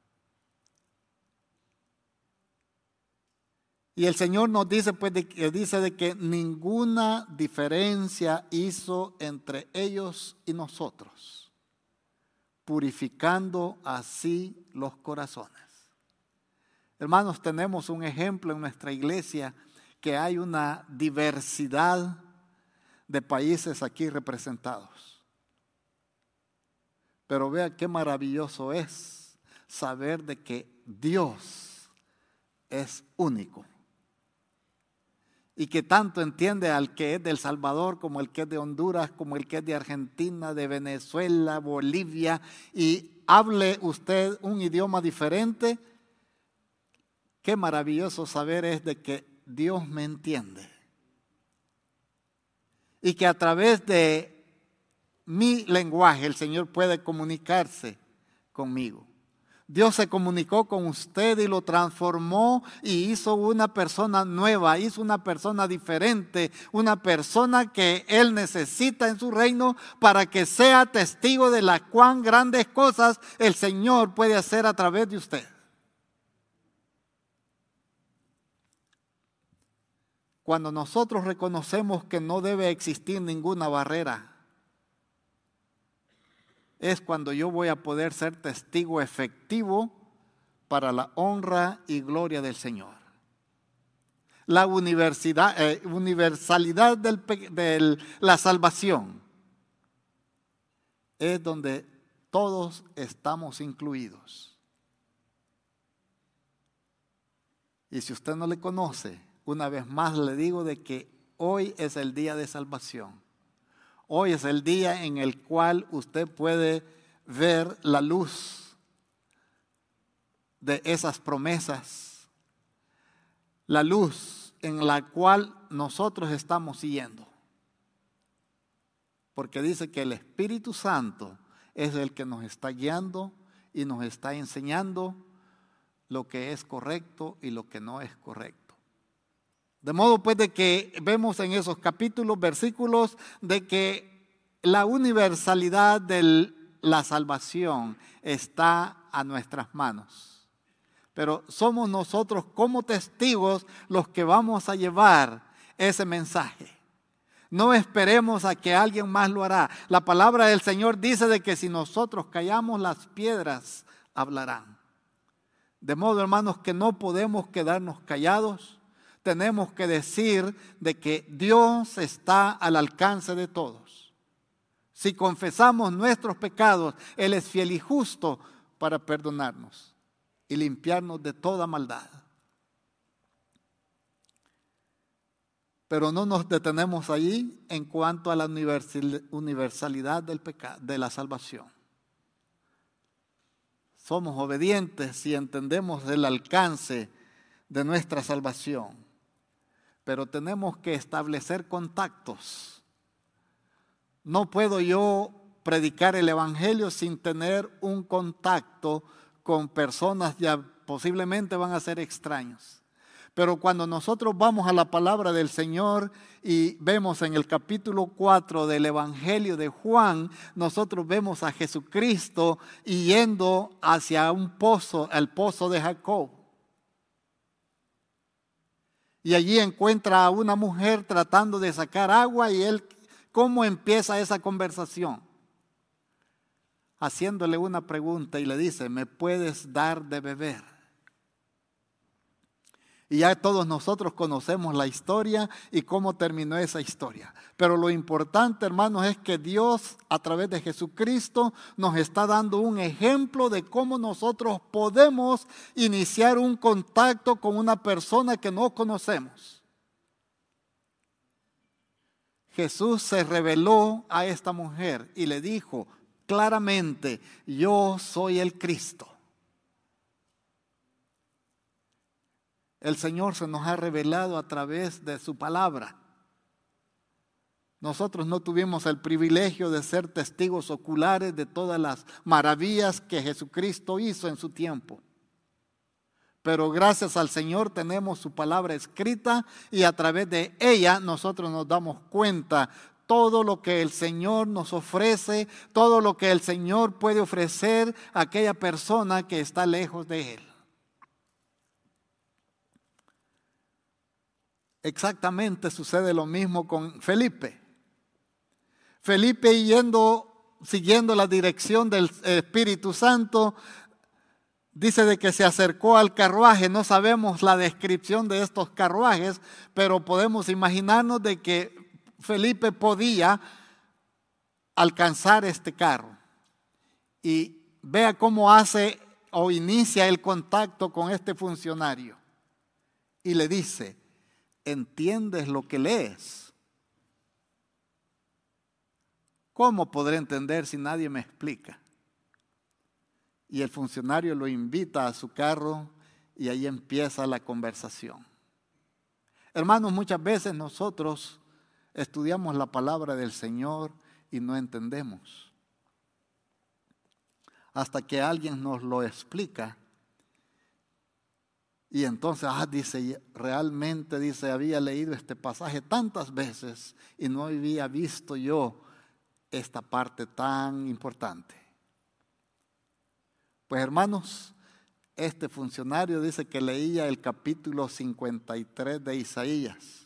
Y el Señor nos dice pues de que ninguna diferencia hizo entre ellos y nosotros, purificando así los corazones. Hermanos, tenemos un ejemplo en nuestra iglesia que hay una diversidad de países aquí representados. Pero vea qué maravilloso es saber de que Dios es único. Y que tanto entiende al que es de El Salvador, como el que es de Honduras, como el que es de Argentina, de Venezuela, Bolivia, y hable usted un idioma diferente. Qué maravilloso saber es de que Dios me entiende. Y que a través de mi lenguaje el Señor puede comunicarse conmigo. Dios se comunicó con usted y lo transformó y hizo una persona nueva, hizo una persona diferente, una persona que Él necesita en su reino para que sea testigo de las cuán grandes cosas el Señor puede hacer a través de usted. Cuando nosotros reconocemos que no debe existir ninguna barrera, es cuando yo voy a poder ser testigo efectivo para la honra y gloria del Señor. La universalidad de la salvación es donde todos estamos incluidos. Y si usted no le conoce, una vez más le digo de que hoy es el día de salvación. Hoy es el día en el cual usted puede ver la luz de esas promesas, la luz en la cual nosotros estamos siguiendo. Porque dice que el Espíritu Santo es el que nos está guiando y nos está enseñando lo que es correcto y lo que no es correcto. De modo pues de que vemos en esos capítulos, versículos, de que la universalidad de la salvación está a nuestras manos. Pero somos nosotros como testigos los que vamos a llevar ese mensaje. No esperemos a que alguien más lo hará. La palabra del Señor dice de que si nosotros callamos, las piedras hablarán. De modo, hermanos, que no podemos quedarnos callados. Tenemos que decir de que Dios está al alcance de todos. Si confesamos nuestros pecados, Él es fiel y justo para perdonarnos y limpiarnos de toda maldad. Pero no nos detenemos allí en cuanto a la universalidad del pecado, de la salvación. Somos obedientes y entendemos el alcance de nuestra salvación. Pero tenemos que establecer contactos. No puedo yo predicar el Evangelio sin tener un contacto con personas que posiblemente van a ser extraños. Pero cuando nosotros vamos a la palabra del Señor y vemos en el capítulo 4 del Evangelio de Juan, nosotros vemos a Jesucristo yendo hacia un pozo, el pozo de Jacob. Y allí encuentra a una mujer tratando de sacar agua y él, ¿cómo empieza esa conversación? Haciéndole una pregunta y le dice, ¿me puedes dar de beber? Y ya todos nosotros conocemos la historia y cómo terminó esa historia. Pero lo importante, hermanos, es que Dios a través de Jesucristo nos está dando un ejemplo de cómo nosotros podemos iniciar un contacto con una persona que no conocemos. Jesús se reveló a esta mujer y le dijo claramente, yo soy el Cristo. El Señor se nos ha revelado a través de su palabra. Nosotros no tuvimos el privilegio de ser testigos oculares de todas las maravillas que Jesucristo hizo en su tiempo. Pero gracias al Señor tenemos su palabra escrita y a través de ella nosotros nos damos cuenta todo lo que el Señor nos ofrece, todo lo que el Señor puede ofrecer a aquella persona que está lejos de Él. Exactamente sucede lo mismo con Felipe. Felipe siguiendo la dirección del Espíritu Santo, dice de que se acercó al carruaje. No sabemos la descripción de estos carruajes, pero podemos imaginarnos de que Felipe podía alcanzar este carro. Y vea cómo hace o inicia el contacto con este funcionario. Y le dice, ¿entiendes lo que lees? ¿Cómo podré entender si nadie me explica? Y el funcionario lo invita a su carro y ahí empieza la conversación. Hermanos, muchas veces nosotros estudiamos la palabra del Señor y no entendemos. hasta que alguien nos lo explica. Y entonces, dice, realmente, dice, había leído este pasaje tantas veces y no había visto yo esta parte tan importante. Pues hermanos, este funcionario dice que leía el capítulo 53 de Isaías.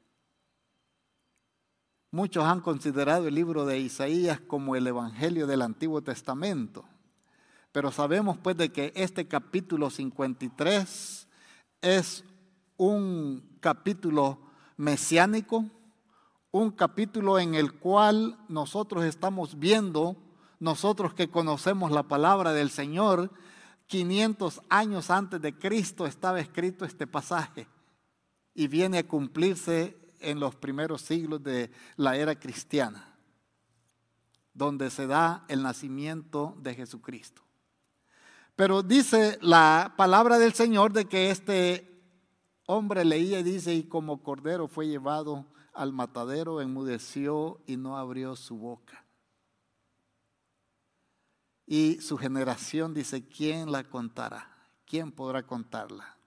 Muchos han considerado el libro de Isaías como el evangelio del Antiguo Testamento. Pero sabemos pues de que este capítulo 53 es un capítulo mesiánico, un capítulo en el cual nosotros estamos viendo, nosotros que conocemos la palabra del Señor, 500 años antes de Cristo estaba escrito este pasaje y viene a cumplirse en los primeros siglos de la era cristiana, donde se da el nacimiento de Jesucristo. Pero dice la palabra del Señor de que este hombre leía y dice, y como cordero fue llevado al matadero, enmudeció y no abrió su boca. Y su generación dice, ¿quién la contará? ¿Quién podrá contarla?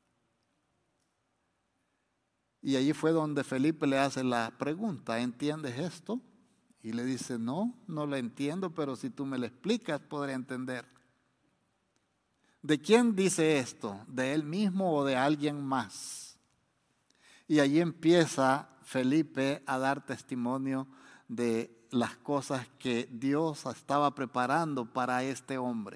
Y allí fue donde Felipe le hace la pregunta, ¿entiendes esto? Y le dice, no lo entiendo, pero si tú me lo explicas, podré entender. ¿De quién dice esto? ¿De él mismo o de alguien más? Y allí empieza Felipe a dar testimonio de las cosas que Dios estaba preparando para este hombre.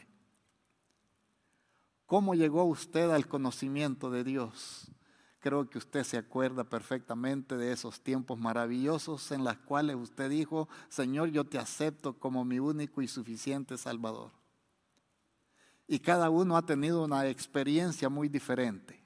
¿Cómo llegó usted al conocimiento de Dios? Creo que usted se acuerda perfectamente de esos tiempos maravillosos en los cuales usted dijo, Señor, yo te acepto como mi único y suficiente Salvador. Y cada uno ha tenido una experiencia muy diferente.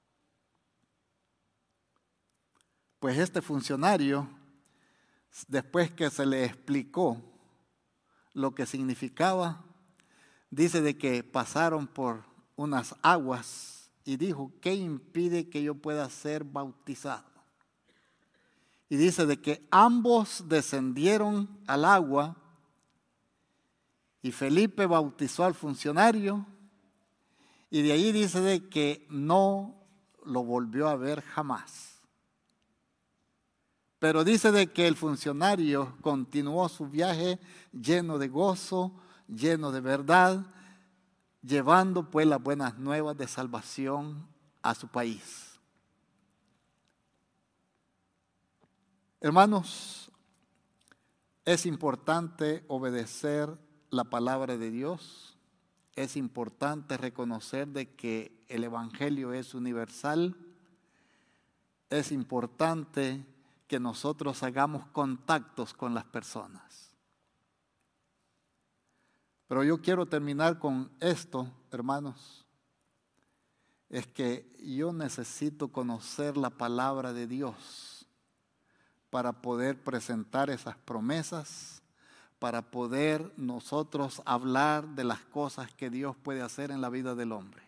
Pues este funcionario, después que se le explicó lo que significaba, dice de que pasaron por unas aguas y dijo, ¿qué impide que yo pueda ser bautizado? Y dice de que ambos descendieron al agua y Felipe bautizó al funcionario y de ahí dice de que no lo volvió a ver jamás. Pero dice de que el funcionario continuó su viaje lleno de gozo, lleno de verdad, llevando pues las buenas nuevas de salvación a su país. Hermanos, es importante obedecer la palabra de Dios, es importante reconocer de que el evangelio es universal, es importante que nosotros hagamos contactos con las personas. Pero yo quiero terminar con esto, hermanos, es que yo necesito conocer la palabra de Dios para poder presentar esas promesas, para poder nosotros hablar de las cosas que Dios puede hacer en la vida del hombre.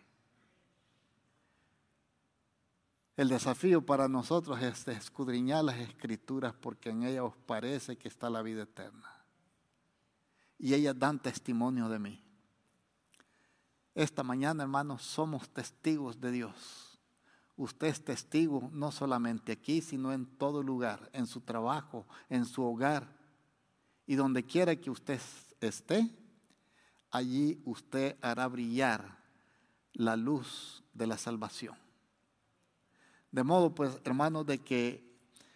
El desafío para nosotros es escudriñar las Escrituras porque en ellas os parece que está la vida eterna. Y ellas dan testimonio de mí. Esta mañana, hermanos, somos testigos de Dios. Usted es testigo no solamente aquí, sino en todo lugar, en su trabajo, en su hogar. Y donde quiera que usted esté, allí usted hará brillar la luz de la salvación. De modo, pues, hermanos, de que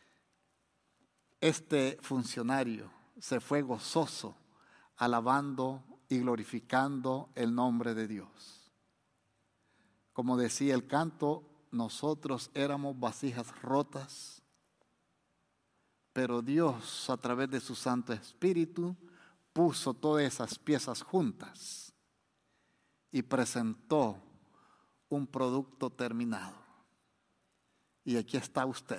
este funcionario se fue gozoso, alabando y glorificando el nombre de Dios. Como decía el canto, nosotros éramos vasijas rotas, pero Dios, a través de su Santo Espíritu, puso todas esas piezas juntas y presentó un producto terminado. Y aquí está usted,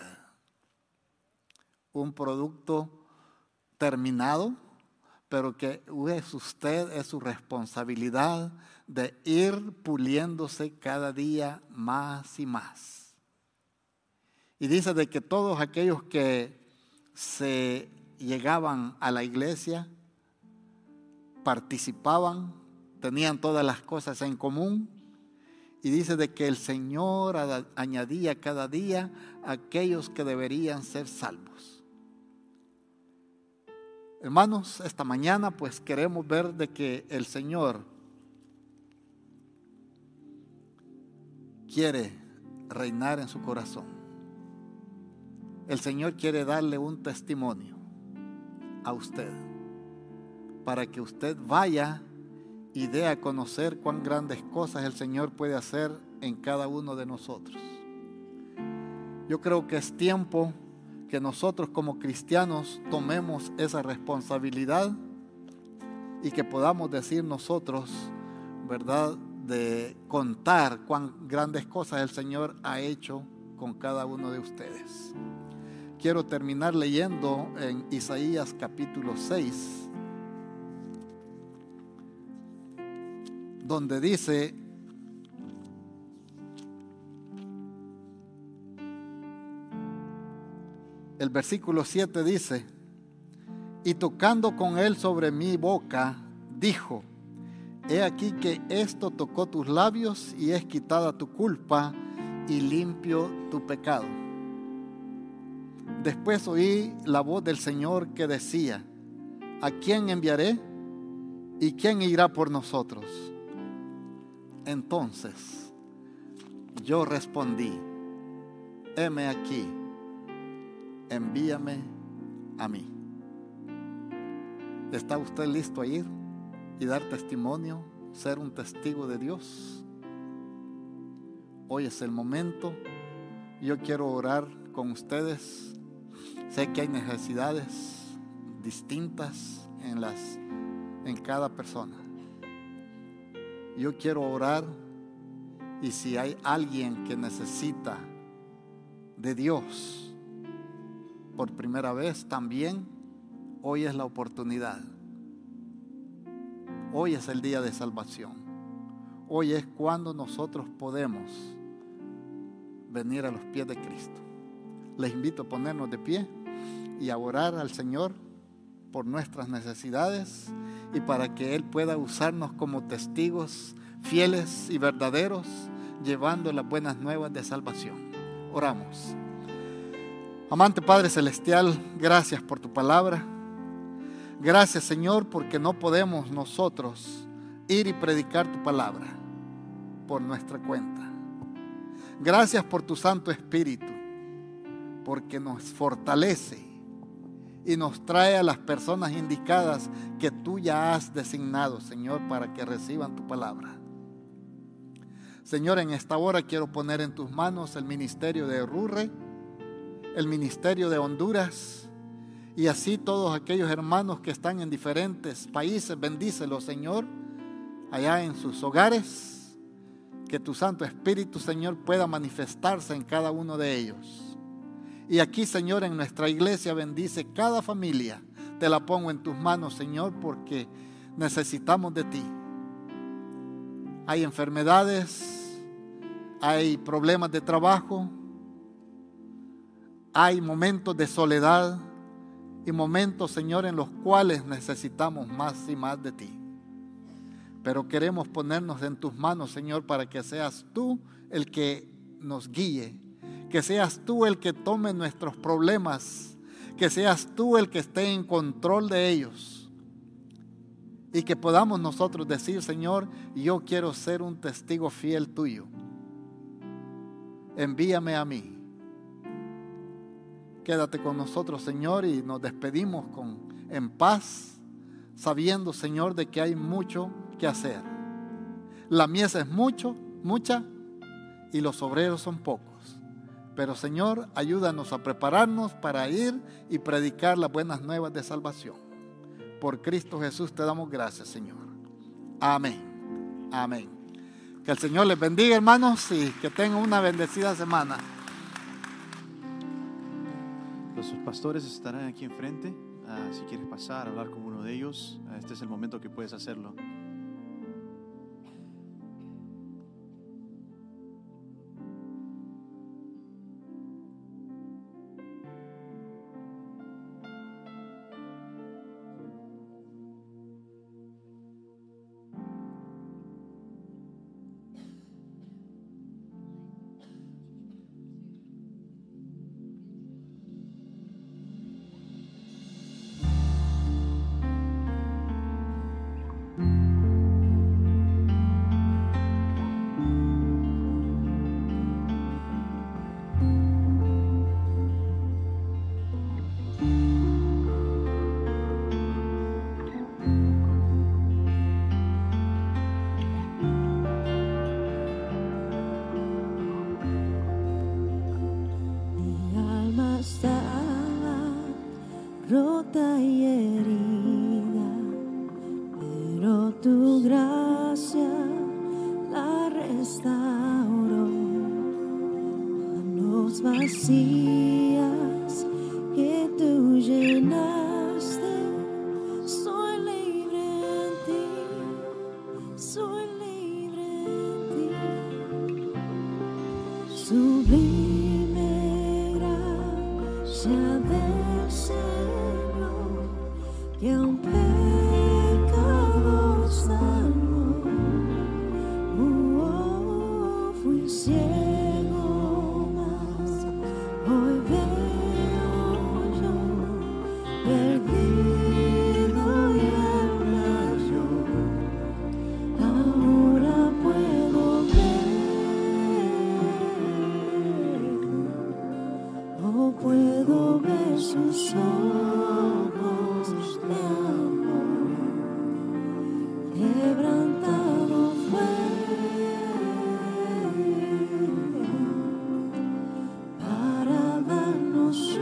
un producto terminado, pero que es usted, es su responsabilidad de ir puliéndose cada día más y más. Y dice de que todos aquellos que se llegaban a la iglesia participaban tenían todas las cosas en común. Y dice de que el Señor añadía cada día a aquellos que deberían ser salvos. Hermanos, esta mañana pues queremos ver de que el Señor quiere reinar en su corazón. El Señor quiere darle un testimonio a usted, para que usted vaya y dé a conocer cuán grandes cosas el Señor puede hacer en cada uno de nosotros. Yo creo que es tiempo que nosotros como cristianos tomemos esa responsabilidad y que podamos decir nosotros, ¿verdad?, de contar cuán grandes cosas el Señor ha hecho con cada uno de ustedes. Quiero terminar leyendo en Isaías capítulo 6, donde dice: el versículo 7 dice: y tocando con él sobre mi boca, dijo: he aquí que esto tocó tus labios y es quitada tu culpa y limpio tu pecado. Después oí la voz del Señor que decía: ¿a quién enviaré? ¿Y quién irá por nosotros? Entonces yo respondí: heme aquí, envíame a mí. ¿Está usted listo a ir y dar testimonio, ser un testigo de Dios? Hoy es el momento. Yo quiero orar con ustedes. Sé que hay necesidades distintas en cada persona. Yo quiero orar, y si hay alguien que necesita de Dios por primera vez, también hoy es la oportunidad. Hoy es el día de salvación. Hoy es cuando nosotros podemos venir a los pies de Cristo. Les invito a ponernos de pie y a orar al Señor por nuestras necesidades y para que Él pueda usarnos como testigos fieles y verdaderos, llevando las buenas nuevas de salvación. Oramos. Amante Padre Celestial, gracias por tu palabra. Gracias, Señor, porque no podemos nosotros ir y predicar tu palabra por nuestra cuenta. Gracias por tu Santo Espíritu, porque nos fortalece y nos trae a las personas indicadas que tú ya has designado, Señor, para que reciban tu palabra. Señor, en esta hora quiero poner en tus manos el ministerio de Rurre, el ministerio de Honduras, y así todos aquellos hermanos que están en diferentes países. Bendícelos, Señor, allá en sus hogares, que tu Santo Espíritu, Señor, pueda manifestarse en cada uno de ellos. Y aquí, Señor, en nuestra iglesia, bendice cada familia. Te la pongo en tus manos, Señor, porque necesitamos de ti. Hay enfermedades, hay problemas de trabajo, hay momentos de soledad y momentos, Señor, en los cuales necesitamos más y más de ti. Pero queremos ponernos en tus manos, Señor, para que seas tú el que nos guíe, que seas tú el que tome nuestros problemas, que seas tú el que esté en control de ellos, y que podamos nosotros decir: Señor, yo quiero ser un testigo fiel tuyo. Envíame a mí. Quédate con nosotros, Señor, y nos despedimos en paz, sabiendo, Señor, de que hay mucho que hacer. La mies es mucha, y los obreros son pocos. Pero, Señor, ayúdanos a prepararnos para ir y predicar las buenas nuevas de salvación. Por Cristo Jesús te damos gracias, Señor. Amén. Amén. Que el Señor les bendiga, hermanos, y que tengan una bendecida semana. Los pastores estarán aquí enfrente. Si quieres pasar a hablar con uno de ellos, este es el momento que puedes hacerlo. rota y herida, pero tu gracia la restauró. Manos vacías que tú llenaste, soy libre en ti, soy libre en ti. Sublime gracia del Señor, que a un pecador salvó. Fui ciego, mas hoy veo yo, perdido y mayor. Ahora puedo ver sus ojos de amor. Quebrantado fue para darnos su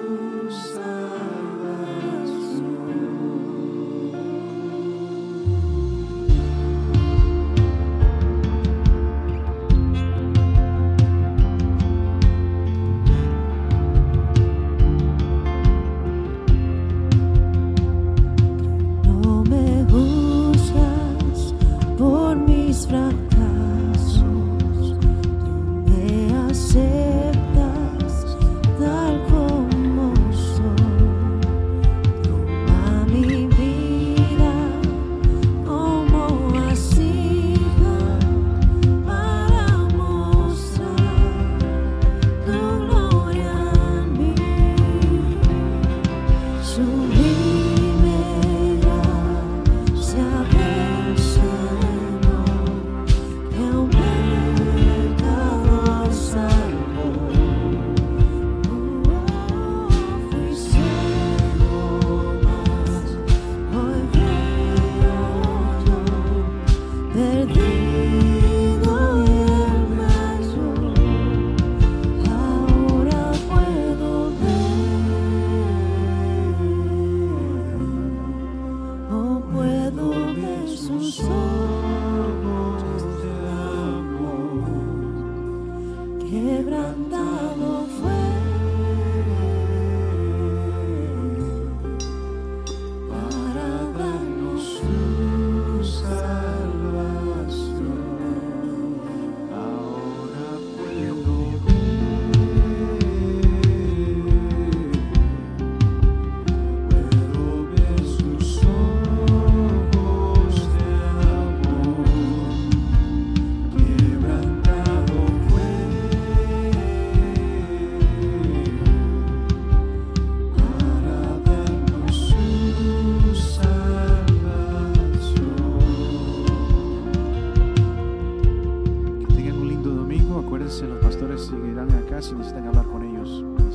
fracasos, tú me aceptas tal como soy. Toma mi vida como vasija para mostrar tu gloria en mí. Sublime gracia del Señor, que a un pecador salvó. Fui ciego, mas hoy veo yo, perdido y el mayor. Ahora puedo ver sus ojos de amor. Quebrantado fue para darnos su salvación. Ahora puedo ver sus ojos de amor. Quebrantado fue para darnos su salvación. Que tengan un lindo domingo. Acuérdense, los pastores seguirán acá si necesitan hablar con ellos.